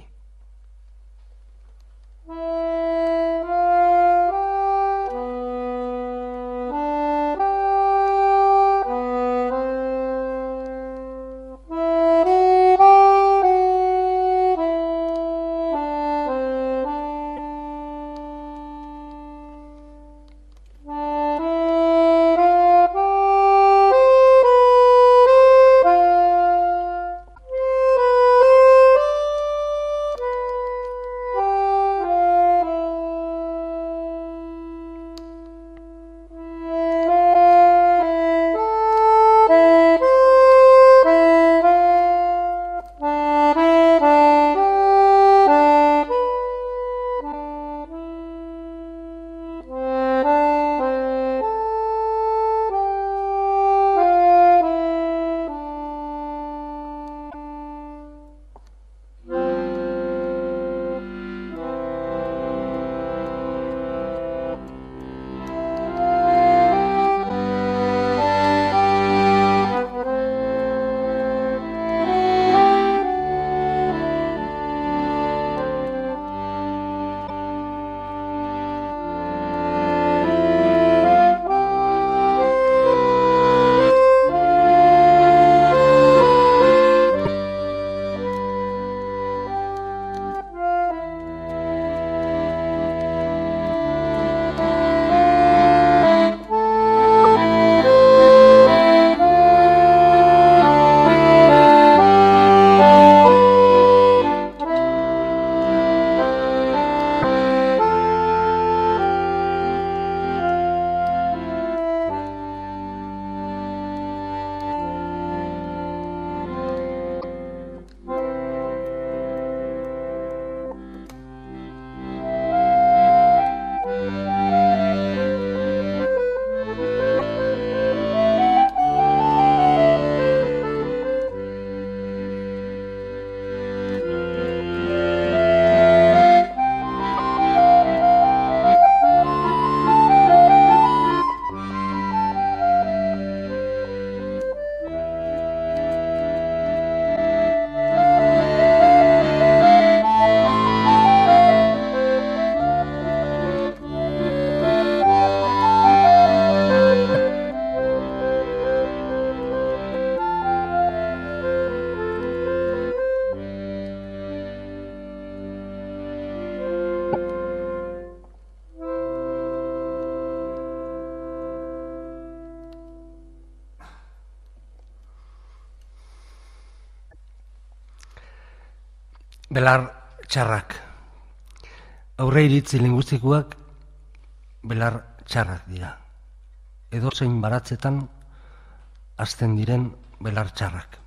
Belar txarrak. Aurre iritzi linguistikoak belar txarrak dira. Edozein baratzetan hasten diren belar txarrak.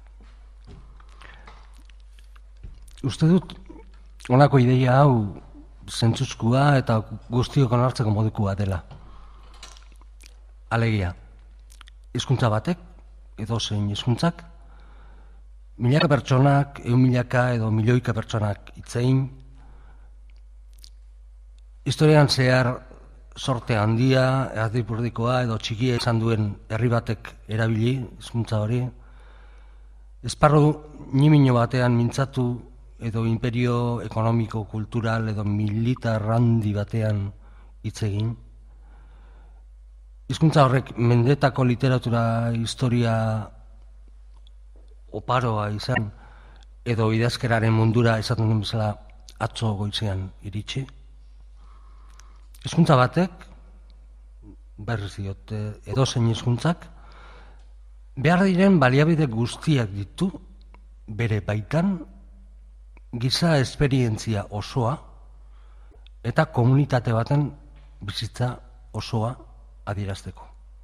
Uste dut, honako ideia hau zentzuzkoa eta guztiok onartzeko modukoa dela. Alegia, hizkuntza batek, edozein hizkuntzak, milaka pertsonak, milaka edo milioika pertsonak hitzein, historian zehar sorte handia, erdipurdikoa edo txikia izan duen herri batek erabili, hizkuntza hori, esparru nimino batean mintzatu edo imperio ekonomiko, kultural edo militar handi batean hitz egin. Hizkuntza horrek mendetako literatura historia oparoa izan edo idazkeraren mundura esaten den bezala atzo goizean iritsi. Hizkuntza batek, berriz diot, edozein hizkuntzak, behar diren baliabide guztiak ditu bere baitan giza esperientzia osoa eta komunitate baten bizitza osoa adierazteko.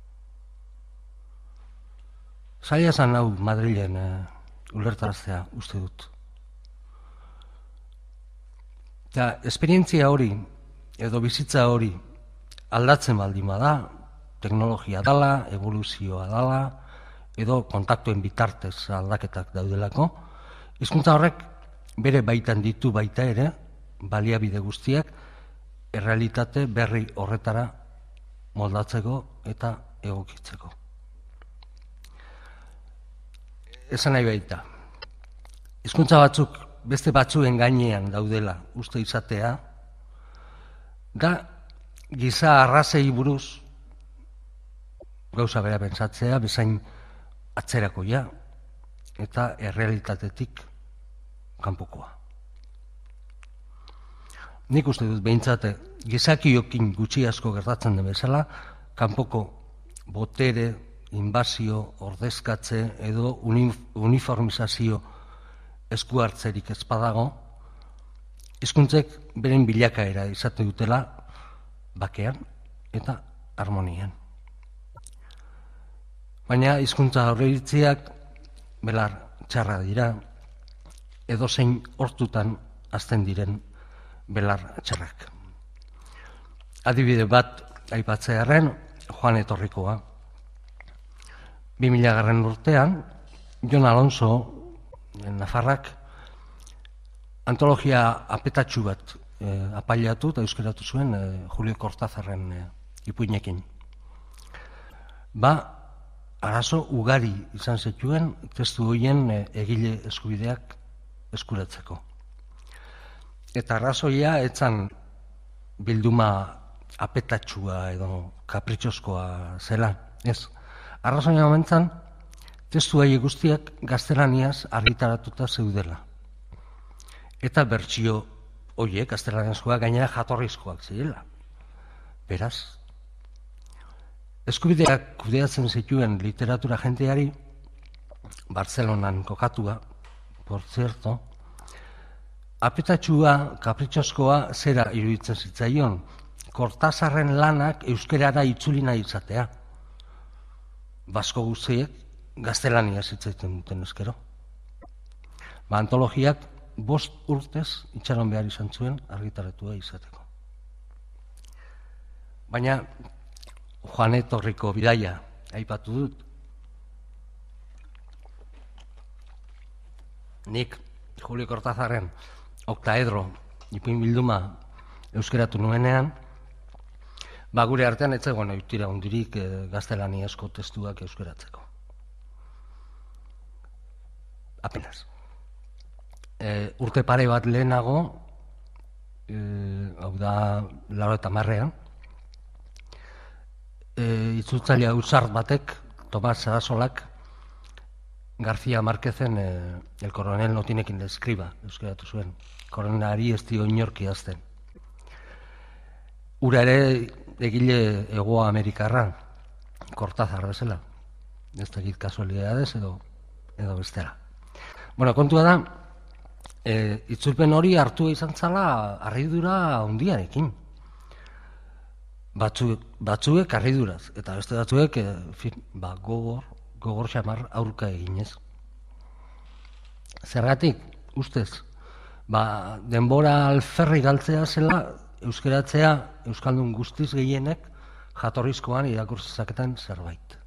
Zaila esan hau Madrilen ulertaraztea uste dut. Eta esperientzia hori edo bizitza hori aldatzen baldin bada, teknologia dala, evoluzioa dala, edo kontaktuen bitartez aldaketak daudelako, hizkuntza horrek bere baitan ditu baita ere, baliabide guztiak, errealitate berri horretara moldatzeko eta egokitzeko. Esan nahi baita, hizkuntza batzuk beste batzuen gainean daudela uste izatea, da giza arrazei buruz gauza bera pentsatzea bezain atzerakoia eta errealitatetik kanpokoa. Nik uste dut behintzat gizakiokin gutxi asko gertatzen den bezala, kanpoko botere, inbasio, ordezkatze edo uniformizazio esku hartzerik ez badago, hizkuntzek beren bilakaera izate dutela bakean eta harmonian. Baina hizkuntza aurreiritziak belar txarra dira, edozein hortutan hasten diren belar txarrak. Adibide bat aipatzearren, Joan Etorrikoa. 2000 urtean, Jon Alonso, Nafarrak, antologia apetatxu bat apailatu eta euskeratu zuen Julio Cortázarren ipuinekin. Arazo ugari izan zituen testu horien egile eskubideak eskuratzeko. Eta arrazoia etzan bilduma apetatxua edo kapritxoskoa zela. Ez, arrazoia momentzan testu haiek guztiak gaztelaniaz argitaratuta zeudela. Eta bertsio horiek gaztelaniazkoak gainera jatorrizkoak zirela. Beraz, eskubideak kudeatzen zituen literatura jenteari, Bartzelonan kokatua, por cierto, apetatxua, kapritxoskoa zera iruditzen zitzaion, Cortázarren lanak euskerara itzuli nahi izatea. Basko guztiek gaztelania zitzaiten duten eskero. Antologiak 5 urtez itxaron behar izan zuen argitaratua izateko. Baina Joan Etorriko bidaia aipatu dut. Nik Julio Cortázarren Oktaedro ipuin bilduma euskeratu nuenean, gure artean ez zegoen oitira hundirik gaztelaniazko testuak euskeratzeko. Apenas. Urte pare bat lehenago, hau da 80ean, itzultzaile ausart batek, Tomas Sarasolak, García Márquezen El coronel no tiene quien le escriba, euskeratu zuen. Koronelari ez dio inork idazten. Ura ere egile Hego Amerikarra, Cortázar bezala. Ez dakit kasualidades edo bestera. Kontua da, Itzulpen hori hartu izan zala harridura handiarekin. Batzuek harriduraz, eta beste batzuek gogor xamar aurka eginez. Zergatik, ustez, denbora alferri galtzea zela, euskeratzea euskaldun guztiz gehienek jatorrizkoan irakur zezaketen zerbait.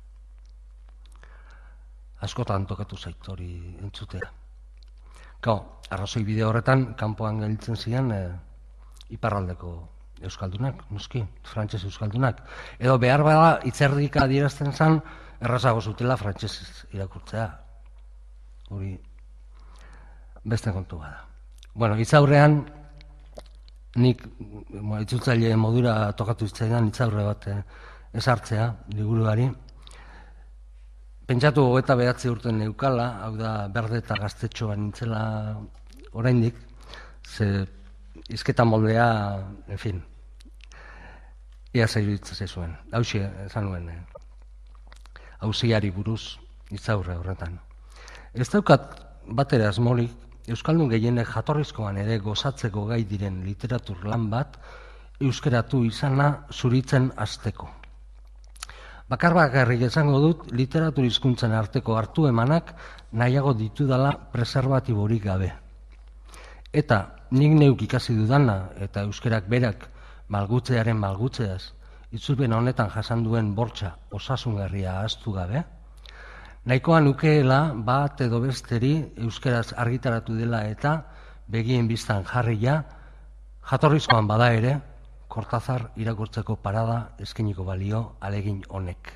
Askotan tokatu zait hori entzutea. Arrazoi bide horretan, kanpoan gelditzen ziren iparraldeko euskaldunak, noski, frantses euskaldunak. Edo behar bada hitzerdika adierazten zen, errazago zutela frantsesez irakurtzea. Hori beste kontu bada. Hitzaurrean, nik itzultzaile modura tokatu zitzaidan hitzaurre bat ezartzea, liburuari. Pentsatu 29 urte neukala, hau da berde eta gaztetxoan nintzela oraindik, ze izketa moldea, en fin, ia zeiruditzen zuen. Hauxe, esan nuen, hauziari buruz hitzaurre horretan. Ez daukat batera asmorik, euskaldun gehienek jatorrizkoan ere gozatzeko gai diren literatur lan bat euskeratu izana zuritzen hasteko. Bakarrik esango dut literatur hizkuntzen arteko hartu emanak nahiago ditudala preserbatiborik gabe. Eta nik neuk ikasi dudana eta euskerak berak malgutzearen malgutzeaz itzulpen honetan jasan duen bortxa osasungarria ahaztu gabe, nahikoa nukeela bat edo besteri euskeraz argitaratu dela eta begien biztan jarria jatorrizkoan bada ere Kortazar irakurtzeko parada eskainiko balio alegin honek.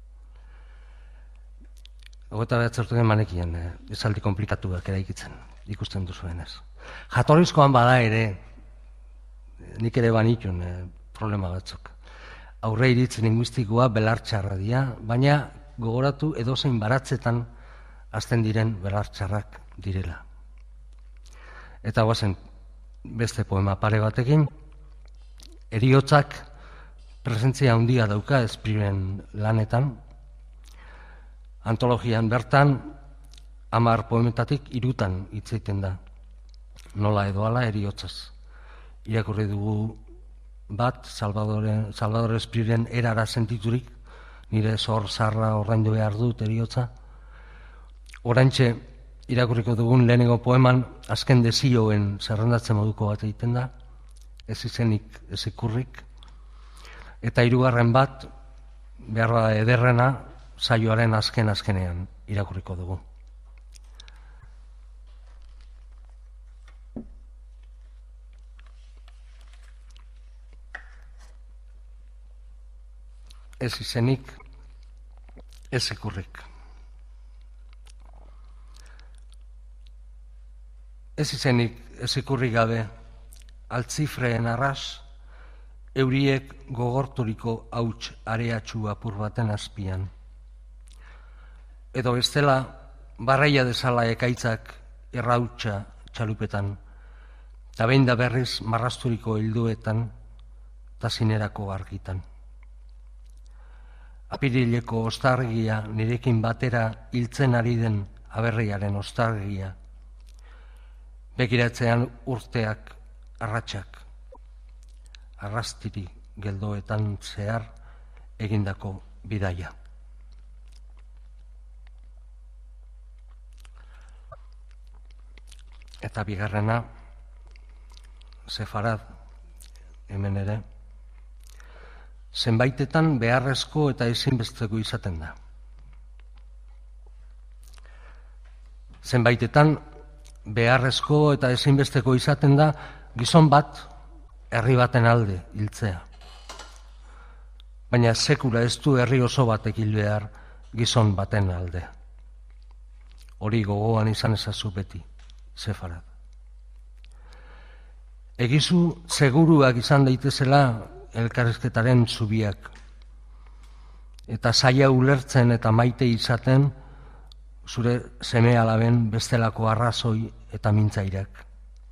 29 urte manekien esaldi komplikatuak eraikitzen, ikusten duzuenez. Jatorrizkoan bada ere, nik ere banitun problema batzuk. Aurre iritz linguistikoa belartxarra dira, baina gogoratu edozein baratzetan hasten diren belartxarrak direla. Eta guazen beste poema pare batekin, Heriotzak presentzia handia dauka Espriren lanetan. Antologian bertan 10 poemetatik 3 hitz egiten da. Nola edo hala heriotzaz. Irakurri dugu bat Salvador Espriren erara sentiturik, nire zor zarra ordaindu behar dut heriotza. Oraintxe irakurriko dugun lehenengo poeman azken desioen zerrendatzen moduko bat egiten da. Ez izenik, ez ikurrik, eta 3. bat, behar bada ederrena, saioaren azkenean irakurriko dugu. Ez izenik, ez ikurrik. Ez izenik, ez ikurrik gabe, altzifreen arras, euriek gogorturiko hauts areatxu apur baten azpian. Edo bestela, barraia dezala ekaitzak errautxa txalupetan, eta behin da berriz marrasturiko hilduetan, eta zinerako argitan. Apirileko ostargia nirekin batera hiltzen ari den aberriaren ostargia, begiratzean urteak arratsak, arrastiri geldoetan zehar egindako bidaia. Eta bigarrena, Sefarad, hemen ere, zenbaitetan beharrezko eta ezinbesteko izaten da. Zenbaitetan beharrezko eta ezinbesteko izaten da gizon bat herri baten alde hiltzea. Baina sekula ez du herri oso batek hil behar gizon baten alde. Hori gogoan izan ezazu beti, Sefarad. Egizu seguruak izan daitezela elkarrizketaren zubiak, eta zaila ulertzen eta maite izaten zure seme-alaben bestelako arrazoi eta mintzairak.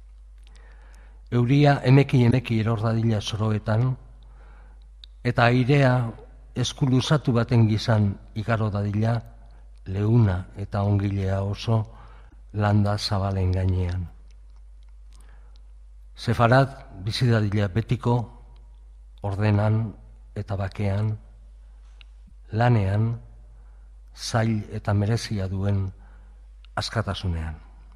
Euria emeki eror dadila soroetan, eta airea eskuluzatu baten gizan igaro dadila, leuna eta ongilea oso landa zabalen gainean. Sefarad bizi dadila betiko ordenan eta bakean, lanean, zail eta merezia duen askatasunean.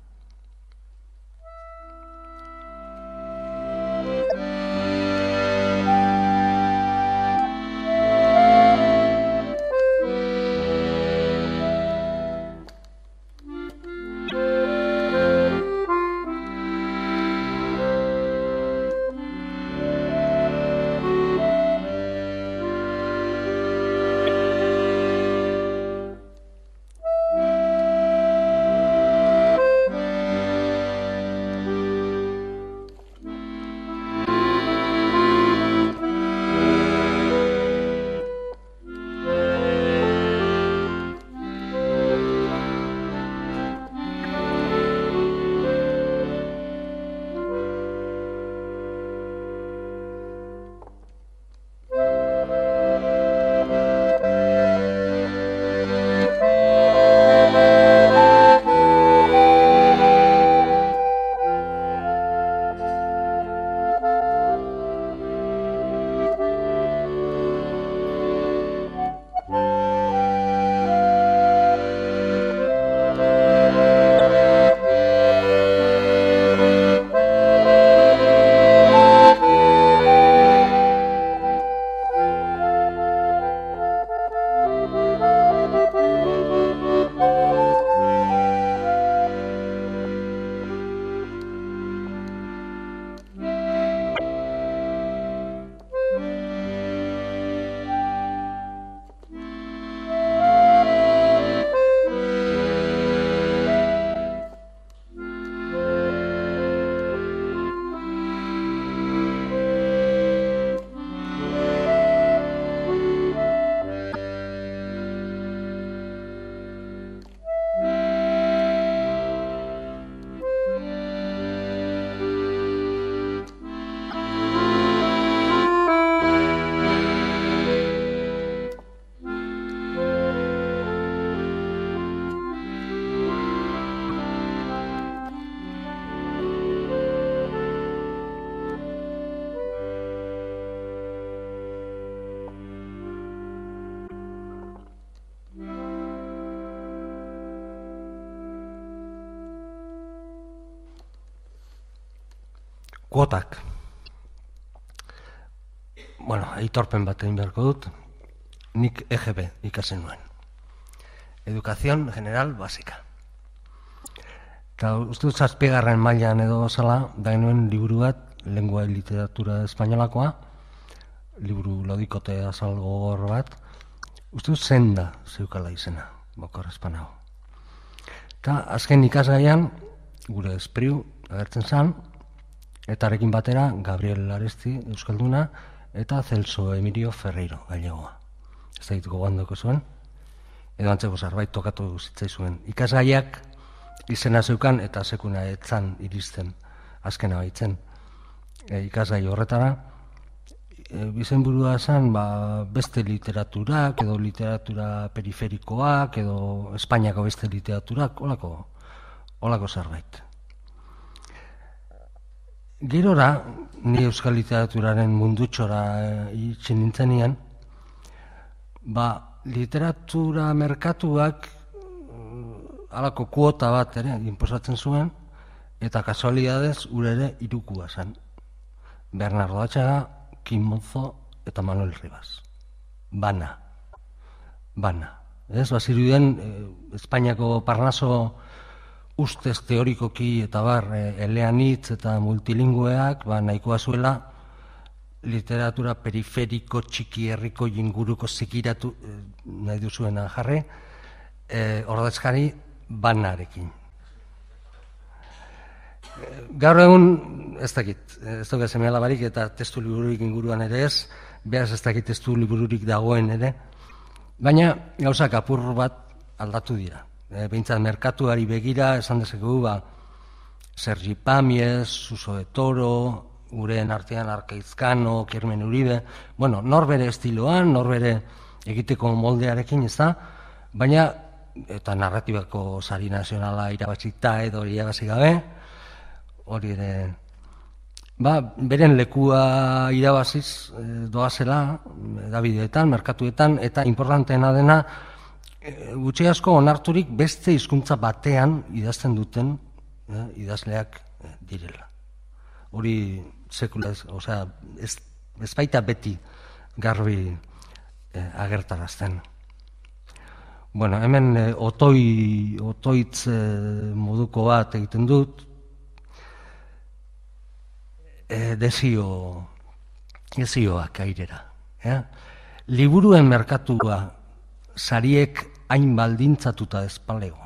Kuotak. Bueno, aitorpen bat egin beharko dut, nik EGB ikasen nuen. Educación General Básica. Eta uste dut zazpigarren mailan edo zala, da nuen liburu bat, lengua y literatura espainolakoa, liburu lodikote azal gogor bat, uste dut Senda zeukala izena, bokor espanago. Eta azken ikasgaian, gure espriu agertzen zan, eta arekin batera Gabriel Aresti, euskalduna, eta Celso Emilio Ferreiro, gallegoa. Ez da dituko guandoko zuen, edo antzeko zerbait tokatu zitzaizuen. Ikasgaiak izena zeukan eta sekuna etzan iristen, azkena baitzen. Ikasgai horretara, izenburua zen beste literaturak, edo literatura periferikoak, edo Espainiako beste literaturak, holako zerbait. Gerora, ni euskal literaturaren mundutxora itxin nintzenean, literatura merkatuak halako kuota bat ere inposatzen zuen, eta kasualidadez ere irukua zen. Bernardo Atxaga, Kim Monzo eta Manuel Rivas. Bana. Ez, baziruden Espainiako Parnaso ustez teorikoki eta eleanitz eta multilingueak nahikoa zuela literatura periferiko txiki herriko inguruko zikiratu nahi duzuena jarri, ordezkari banarekin. Gaur egun ez dakit, ez dugu seme alabarik eta testu libururik inguruan ere ez, behaz ez dakit testu libururik dagoen ere, baina gauzak apur bat aldatu dira. Behintzat merkatuari begira, esan dezakegu, Sergi Pàmies, Suso de Toro, guren artean Arkaizkano, Kermen Uribe, norbere estiloan, norbere egiteko moldearekin, ez da, baina, eta narratibako sari nazionala irabazita edo irabazi gabe, hori ere beren lekua irabaziz doazela edabideetan, merkatuetan, eta importanteena dena gutxi asko onarturik beste hizkuntza batean idazten duten idazleak direla. Hori sekula, ez baita beti garbi agertarazten. Bueno, hemen otoitz moduko bat egiten dut, desioak airera. Liburuen merkatua sariek hain baldintzatuta ezpalego.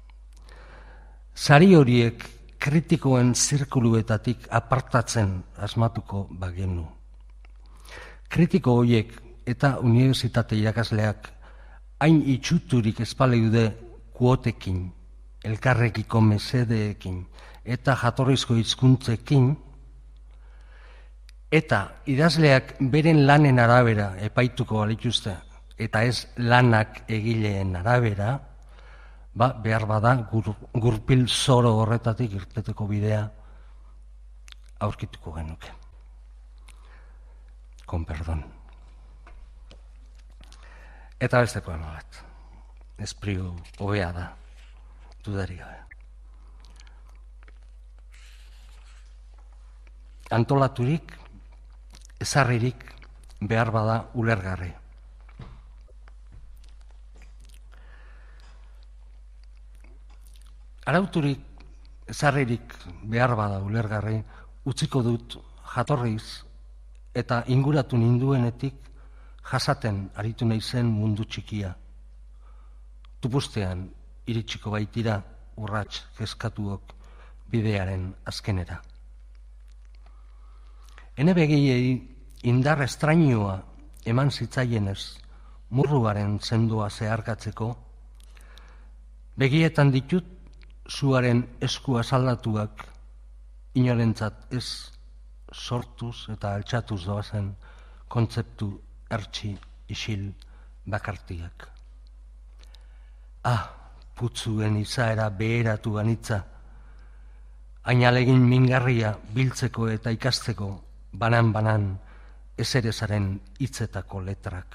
Sari horiek kritikoen zirkuluetatik apartatzen asmatuko bagenu. Kritiko horiek eta unibertsitate irakasleak hain itxuturik ezpaleude kuotekin, elkarrekiko mesedeekin eta jatorrizko hizkuntzekin, eta idazleak beren lanen arabera epaituko balituzte, eta ez lanak egileen arabera, behar bada gurpil zoro horretatik irteteko bidea aurkituko genuke. Con perdón. Eta beste poema bat. Espriu hobea da, dudari gabe. Antolaturik, ezarririk, behar bada ulergarri. Arauturik, ezarririk, behar bada ulergarri, utziko dut jatorriz eta inguratu ninduenetik jasaten aritu naizen mundu txikia. Tupustean iritsiko baitira urrats kezkatuok bidearen azkenera. Ene begiei indar estrainua eman zitzaienez murruaren sendoa zeharkatzeko, begietan ditut zuaren esku asaldatuak inorentzat ez sortuz eta altxatuz doazen kontzeptu ertsi isil bakartiak. Putzuen izaera beheratu anitza, ainalegin mingarria biltzeko eta ikasteko banan-banan ezerezaren hitzetako letrak.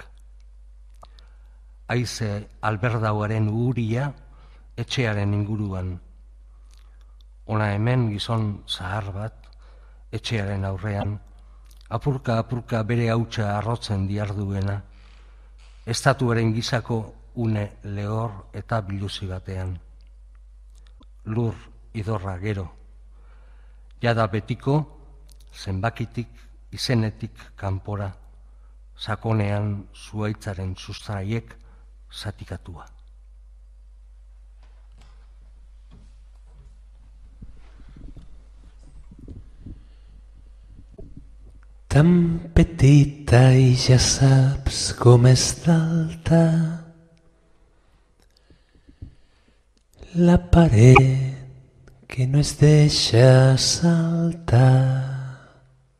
Haize alberdauaren uhuria etxearen inguruan. Ona hemen gizon zahar bat, etxearen aurrean, apurka-apurka bere hautsa arrotzen diarduena, estatuaren gizako une lehor eta biluzi batean. Lur idorra gero, jada betiko, zenbakitik, izenetik kanpora, sakonean zuaitzaren sustraiek zatikatua. Tan petita y ya saps com és d'alta la paret que no es deixa saltar.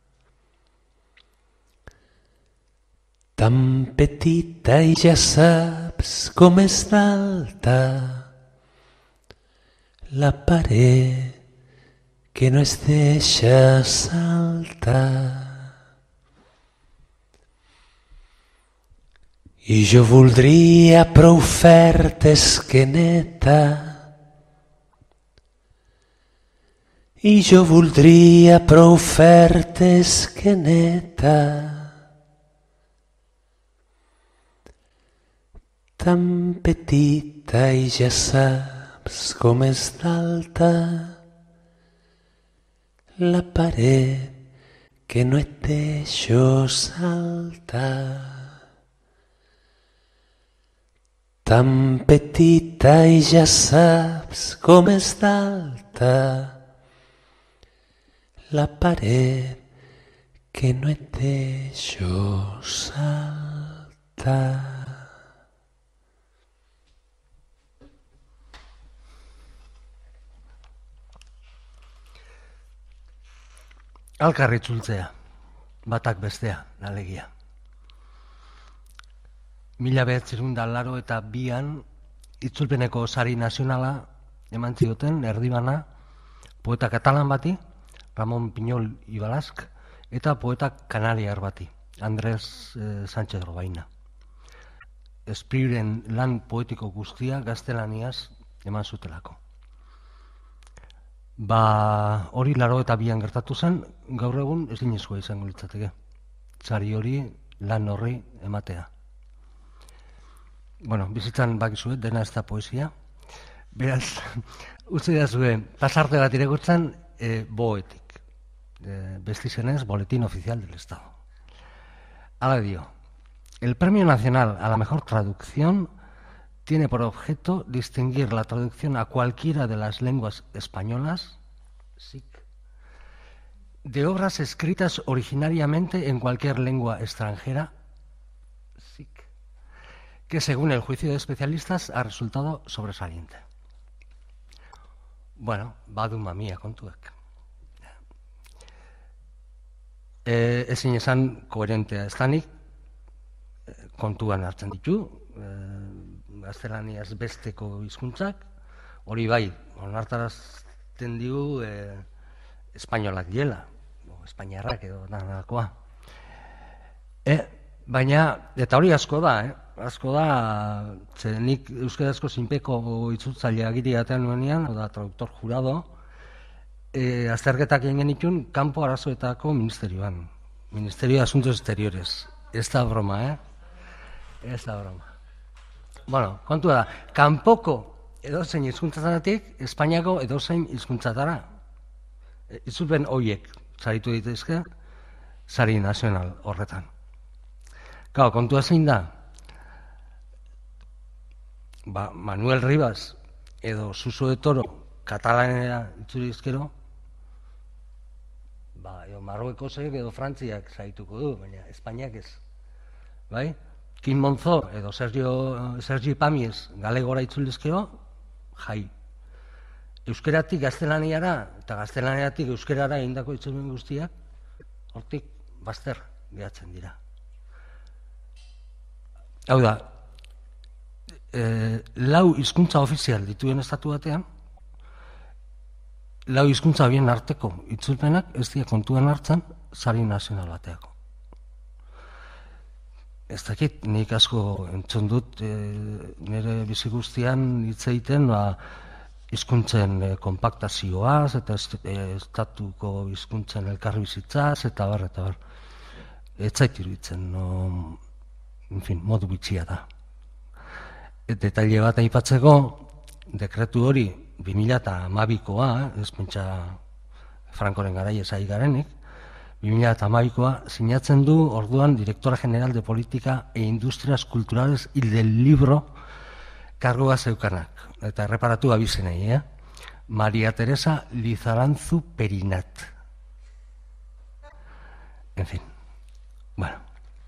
Tan petita y ja saps com és d'alta la paret que no es deixa saltar. I jo voldria prou fertes que neta. I jo voldria prou fertes que neta. Tan petita i ja saps com és d'alta la paret que no et deixo saltar. Tan petita i ja saps com és d'alta la paret que no et deixo saltar. Alkar itzultzea, batak bestea, alegia. 1982an itzulpeneko sari nazionala eman zioten erdibana poeta katalan bati, Ramon Piñol y Balask, eta poeta kanariar bati, Andrés Sánchez Robaina. Espriuren lan poetiko guztia gaztelaniaz eman zutelako. Hori 82an gertatu zen, gaur egun ez dinezkoa izango litzateke. Sari hori, lan horri ematea. Bueno, bizitzan bakizue, dena ez da poesia. Beraz, utzi da zuen, pasarte bat irakurtzen boetik. Bestizenez, Boletín Oficial del Estado. Hala dio. El Premio Nacional a la Mejor Traducción tiene por objeto distinguir la traducción a cualquiera de las lenguas españolas de obras escritas originariamente en cualquier lengua extranjera que según el juicio de especialistas ha resultado sobresaliente. Bueno, badu mamia kontuak. Ezin esan koherentea ez danik, kontuan hartzen ditu, gaztelaniaz besteko hizkuntzak, hori bai, onartarazten digu espainolak diela, espainiarrak edo danakoa. Baina, eta hori asko da, nik euskarazko zinpeko itzultzaile agiri atean nuenean, oda traductor jurado, azterketak egin genitun kanpo arazoetako ministerioan, Ministerio de Asuntos Exteriores. Ez da broma, Ez da broma. Bueno, kontua da, kanpoko edozein hizkuntzataratik, Espainiako edozein hizkuntzatara. Itzulpen horiek saritu dituzke, sari nazional horretan. Gau, kontua zein da? Manuel Rivas edo Suso de Toro katalanera itzuli ezkero, edo Marruekosek edo Frantziak sarituko du, baina Espainiak ez. Bai? Kim Monzó edo Sergi Pamies galegora itzuli ezkero, jai. Euskeratik gaztelaniara eta gaztelaniatik euskerara egindako itzulpen guztiak, hortik bazter gehatzen dira. Hau da, lau hizkuntza ofizial dituen estatu batean, lau hizkuntza bien arteko itzulpenak ez dira kontuan hartzen sari nazional bateako. Ez dakit, nik asko entzun dut nire bizi guztian hitz egiten hizkuntzen konpaktazioaz eta estatuko hizkuntzen elkarbizitzaz eta bar. Ez zait iruditzen, modu bitxia da. Detaile bat aipatzeko, dekretu hori 2012koa, ez pentsa Frankoren garaiez ari garenik, 2012koa sinatzen du orduan Directora General de Política e Industrias Culturales y del Libro kargoa zeukanak. Eta erreparatu abizenei, María Teresa Lizaranzu Perinat. En fin, bueno.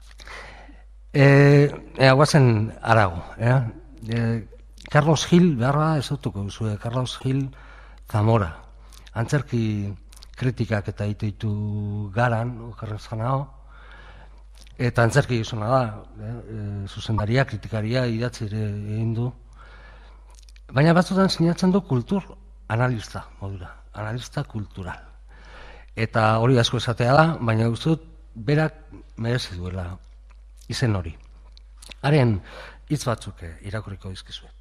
Guazen arago, Carlos Gil, beharra ez dutuko duzue, Carlos Gil Zamora. Antzerki kritikak eta ititu garan, okerrez janao, eta antzerki gizona da, zuzendaria, kritikaria idatzi ere egin du. Baina batzutan sinatzen du kultur analista modura, analista kultural. Eta hori asko esatea da, baina guztut berak merezi duela izen hori. Haren hitz batzuk irakurriko dizkizuet.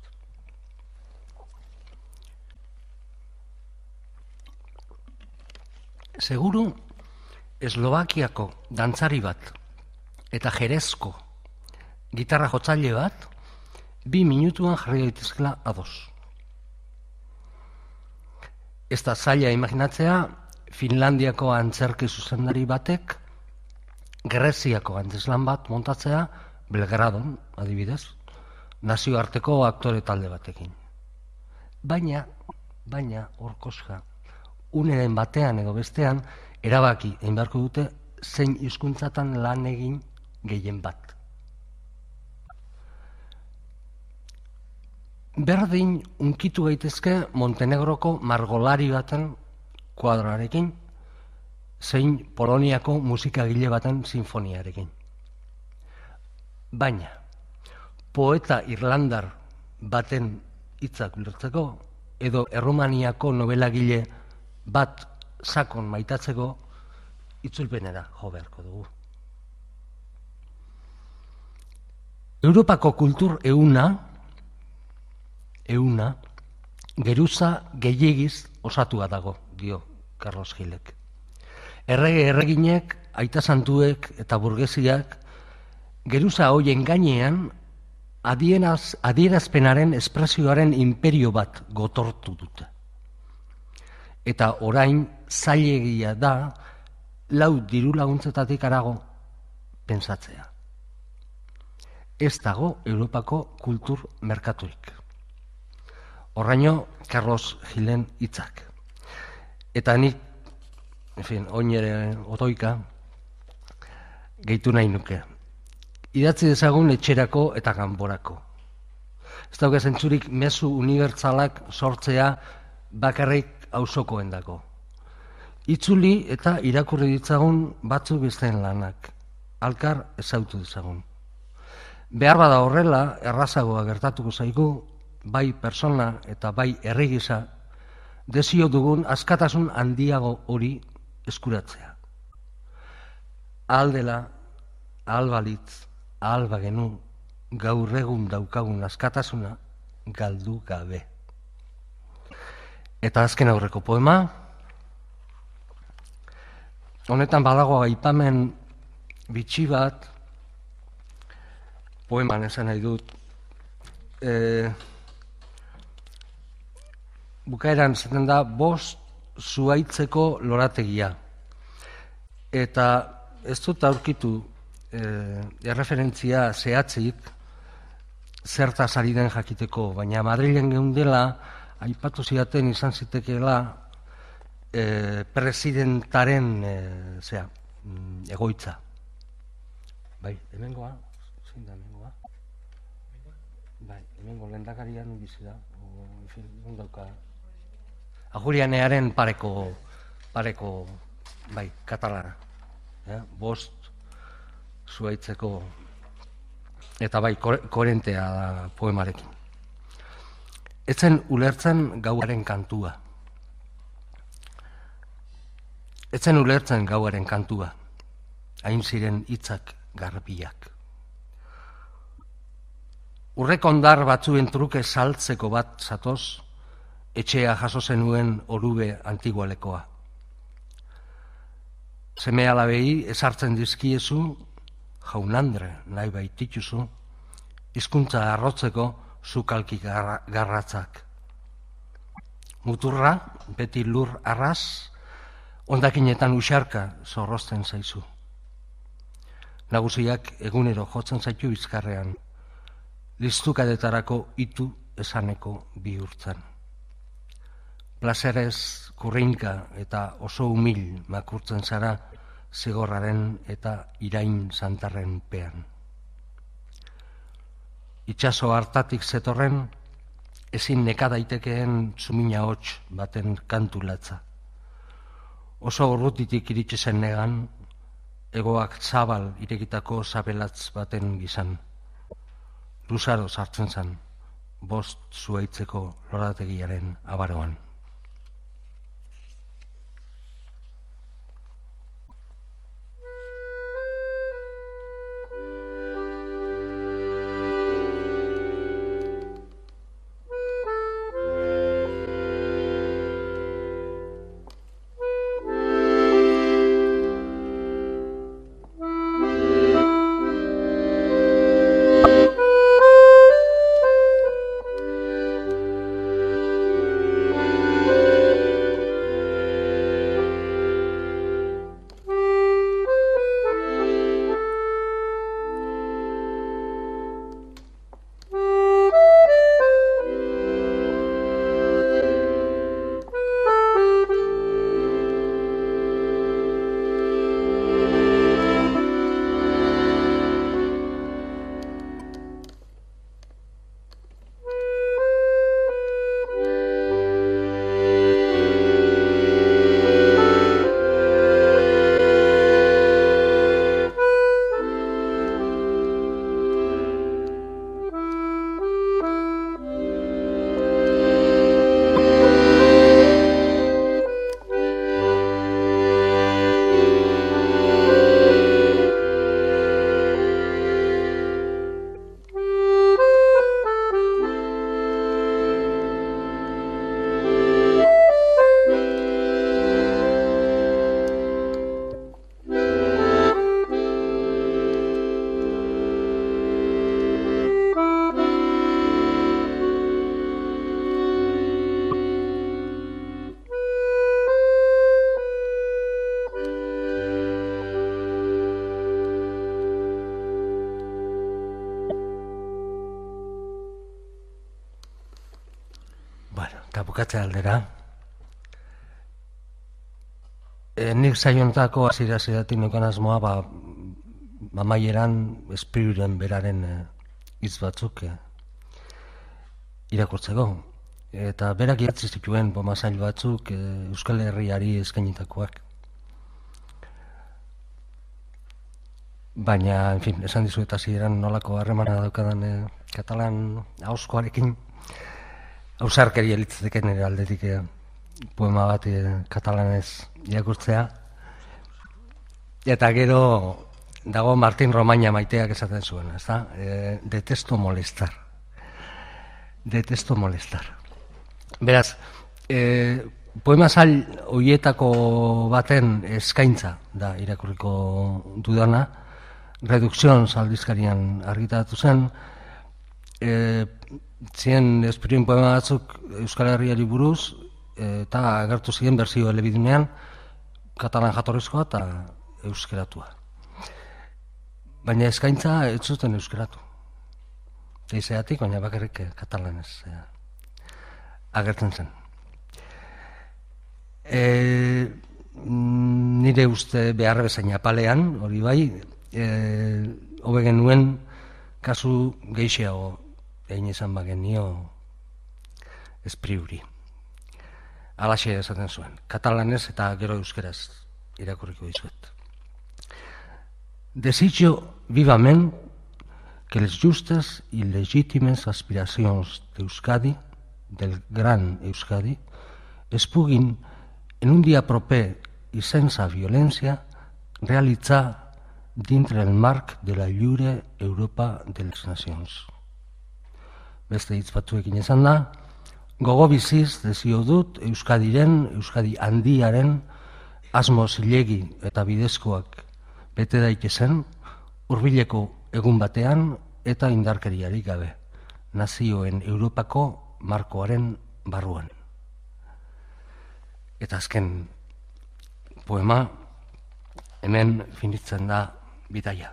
Seguru Eslovakiako dantzari bat eta Jerezko gitarra jotzaile bat 2 minutuan jarri daitezkela ados. Ez da zaila imaginatzea Finlandiako antzerki zuzendari batek Greziako antzeslan bat montatzea Belgradon, adibidez, nazioarteko aktore talde batekin. Baina, horkoska, uneren batean edo bestean, erabaki egin beharko dute zein hizkuntzatan lan egin gehien bat. Berdin unkitu gaitezke Montenegroko margolari baten kuadroarekin, zein Poloniako musikagile baten sinfoniarekin. Baina, poeta irlandar baten hitzak ulertzeko, edo Errumaniako nobelagile bat sakon maitatzeko itzulpenera jo beharko dugu. Europako kultur ehuna geruza gehiegiz osatua dago, dio Carlos Gilek. Erreginek, aita santuek eta burgesiak geruza hoien gainean adierazpenaren espresioaren imperio bat gotortu dute. Eta orain zailegia da lau diru laguntzetatik harago pentsatzea. Ez dago Europako kultur merkaturik. Horraino Carlos Gilen hitzak. Eta nik, oin ere otoika, gehitu nahi nuke. Idatzi dezagun etxerako eta kanporako. Ez dauka zentzurik mezu unibertsalak sortzea bakarrik auzokoendako. Itzuli eta irakurri ditzagun batzuk besteen lanak. Alkar ezautu dezagun. Behar bada horrela, errazagoa gertatuko zaigu, bai persona eta bai herri gisa, desio dugun askatasun handiago hori eskuratzea. Ahal dela, ahal balitz, ahal bagenu, gaur egun daukagun askatasuna galdu gabe. Eta azken aurreko poema, honetan badago aipamen bitxi bat, poeman esan nahi dut, bukaeran zaten da 5 zuhaitzeko lorategia. Eta ez dut aurkitu erreferentzia zehatzik zertaz ari den jakiteko, baina Madrilen geundela aipatu zidaten izan zitekeela presidentaren egoitza. Bai, hemengoa, zein da hemengoa? Bai, hemengo lehendakarian bizi da, non dauka. Ajurianearen pareko, bai, katalana. 5 zuhaitzeko, eta bai, koherentea da poemarekin. Etzen ulertzen gauaren kantua. Etzen ulertzen gauaren kantua. Hain ziren hitzak garbiak. Urrekondar batzuen truke saltzeko bat zatoz, etxea jaso zenuen orube antigualekoa. Seme alabei ezartzen dizkiezu, jaunandre nahi baitituzu, hizkuntza arrotzeko zukalki garratzak. Muturra, beti lur arraz, ondakinetan usarka zorrozten zaizu. Nagusiak egunero jotzen zaitu bizkarrean, listukadetarako itu esaneko bihurtzen. Plazerez kurrinka eta oso humil makurtzen zara zigorraren eta irain santarren pean. Itxaso hartatik zetorren, ezin neka daitekeen zumina hots baten kantulatza. Oso urrutitik iritsi zen negan, egoak zabal irekitako zabelatz baten gizan. Luzaro sartzen zen, 5 zuhaitzeko lorategiaren abaroan. eta bukatze aldera. Nik saiontako hasieratik neukan asmoa, amaieran Espriuren beraren hitz batzuk irakurtzeko. Eta berak idatzi zituen poemasail batzuk Euskal Herriari eskainitakoak. Baina, en fin, esan dizuet hasieran nolako harremana daukadan katalan ahozkoarekin, ausarkeria litzateke nire aldetik poema bat katalanez irakurtzea. Eta gero dago Martin Romaina maiteak esaten zuen, ezta? Detesto molestar. Detesto molestar. Beraz, poemasail horietako baten eskaintza da irakurriko dudana, Reduccions aldizkarian argitaratu zen, ziren Espriuen poema batzuk Euskal Herriari buruz, eta agertu ziren berzio elebidunean, katalan jatorrizkoa eta euskeratua. Baina eskaintza ez zuten euskeratu. Eizeatik, baina bakarrik katalanez agertzen zen. Nire uste beharre bezain apalean, hori bai, hobe genuen kasu gehiago egin izan bagenio Espriuri. Halaxe esaten zuen, katalanez eta gero euskeraz irakurriko dizuet. Desitjo vivament que les justes y legítimes aspiracions d'Euskadi, del gran Euskadi, es puguin en un dia proper i sense violència realitzar dintre el marc de la lliure Europa de les nacions. Beste hitz batzuekin esan da, gogo biziz desio dut Euskadi handiaren asmo zilegi eta bidezkoak bete daitezen, hurbileko egun batean eta indarkeriarik gabe, nazioen Europako markoaren barruan. Eta azken poema, hemen finitzen da bidaia.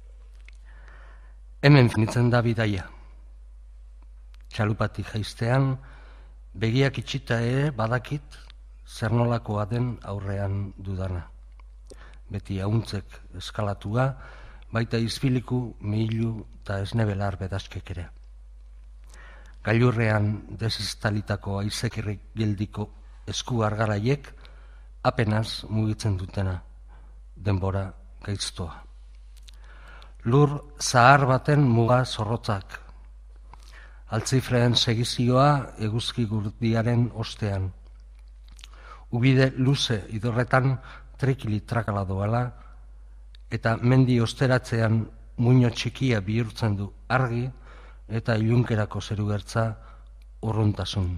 Hemen finitzen da bidaia. Txalupatik jaiztean, begiak itxita ere badakit zer nolakoa den aurrean dudana. Beti hauntzek eskalatua, baita izbiliku, mihilu eta esnebelar bedaskek ere. Gailurrean desestalitako aizekirrik geldiko esku argaraiek apenas mugitzen dutena, denbora gaiztoa. Lur zahar baten muga zorrotzak, altzifreen segizioa eguzki gurdiaren ostean, ubide luze idorretan trikili trakala doala, eta mendi osteratzean muino txikia bihurtzen du argi eta ilunkerako zerugertza urruntasun.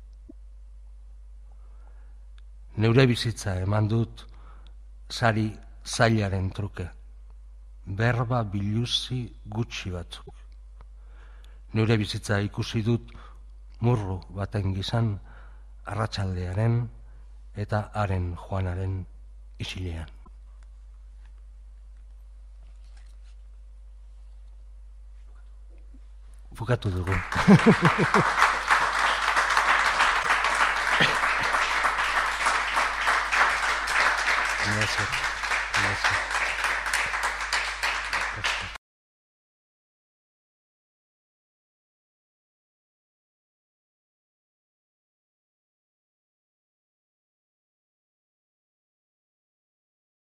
Neure bizitza eman dut sari zailaren truke, berba biluzi gutxi batzuk. Neure bizitza ikusi dut murru baten gizan arratsaldearen eta haren joanaren isilean. Bukatu dugu. Gracias.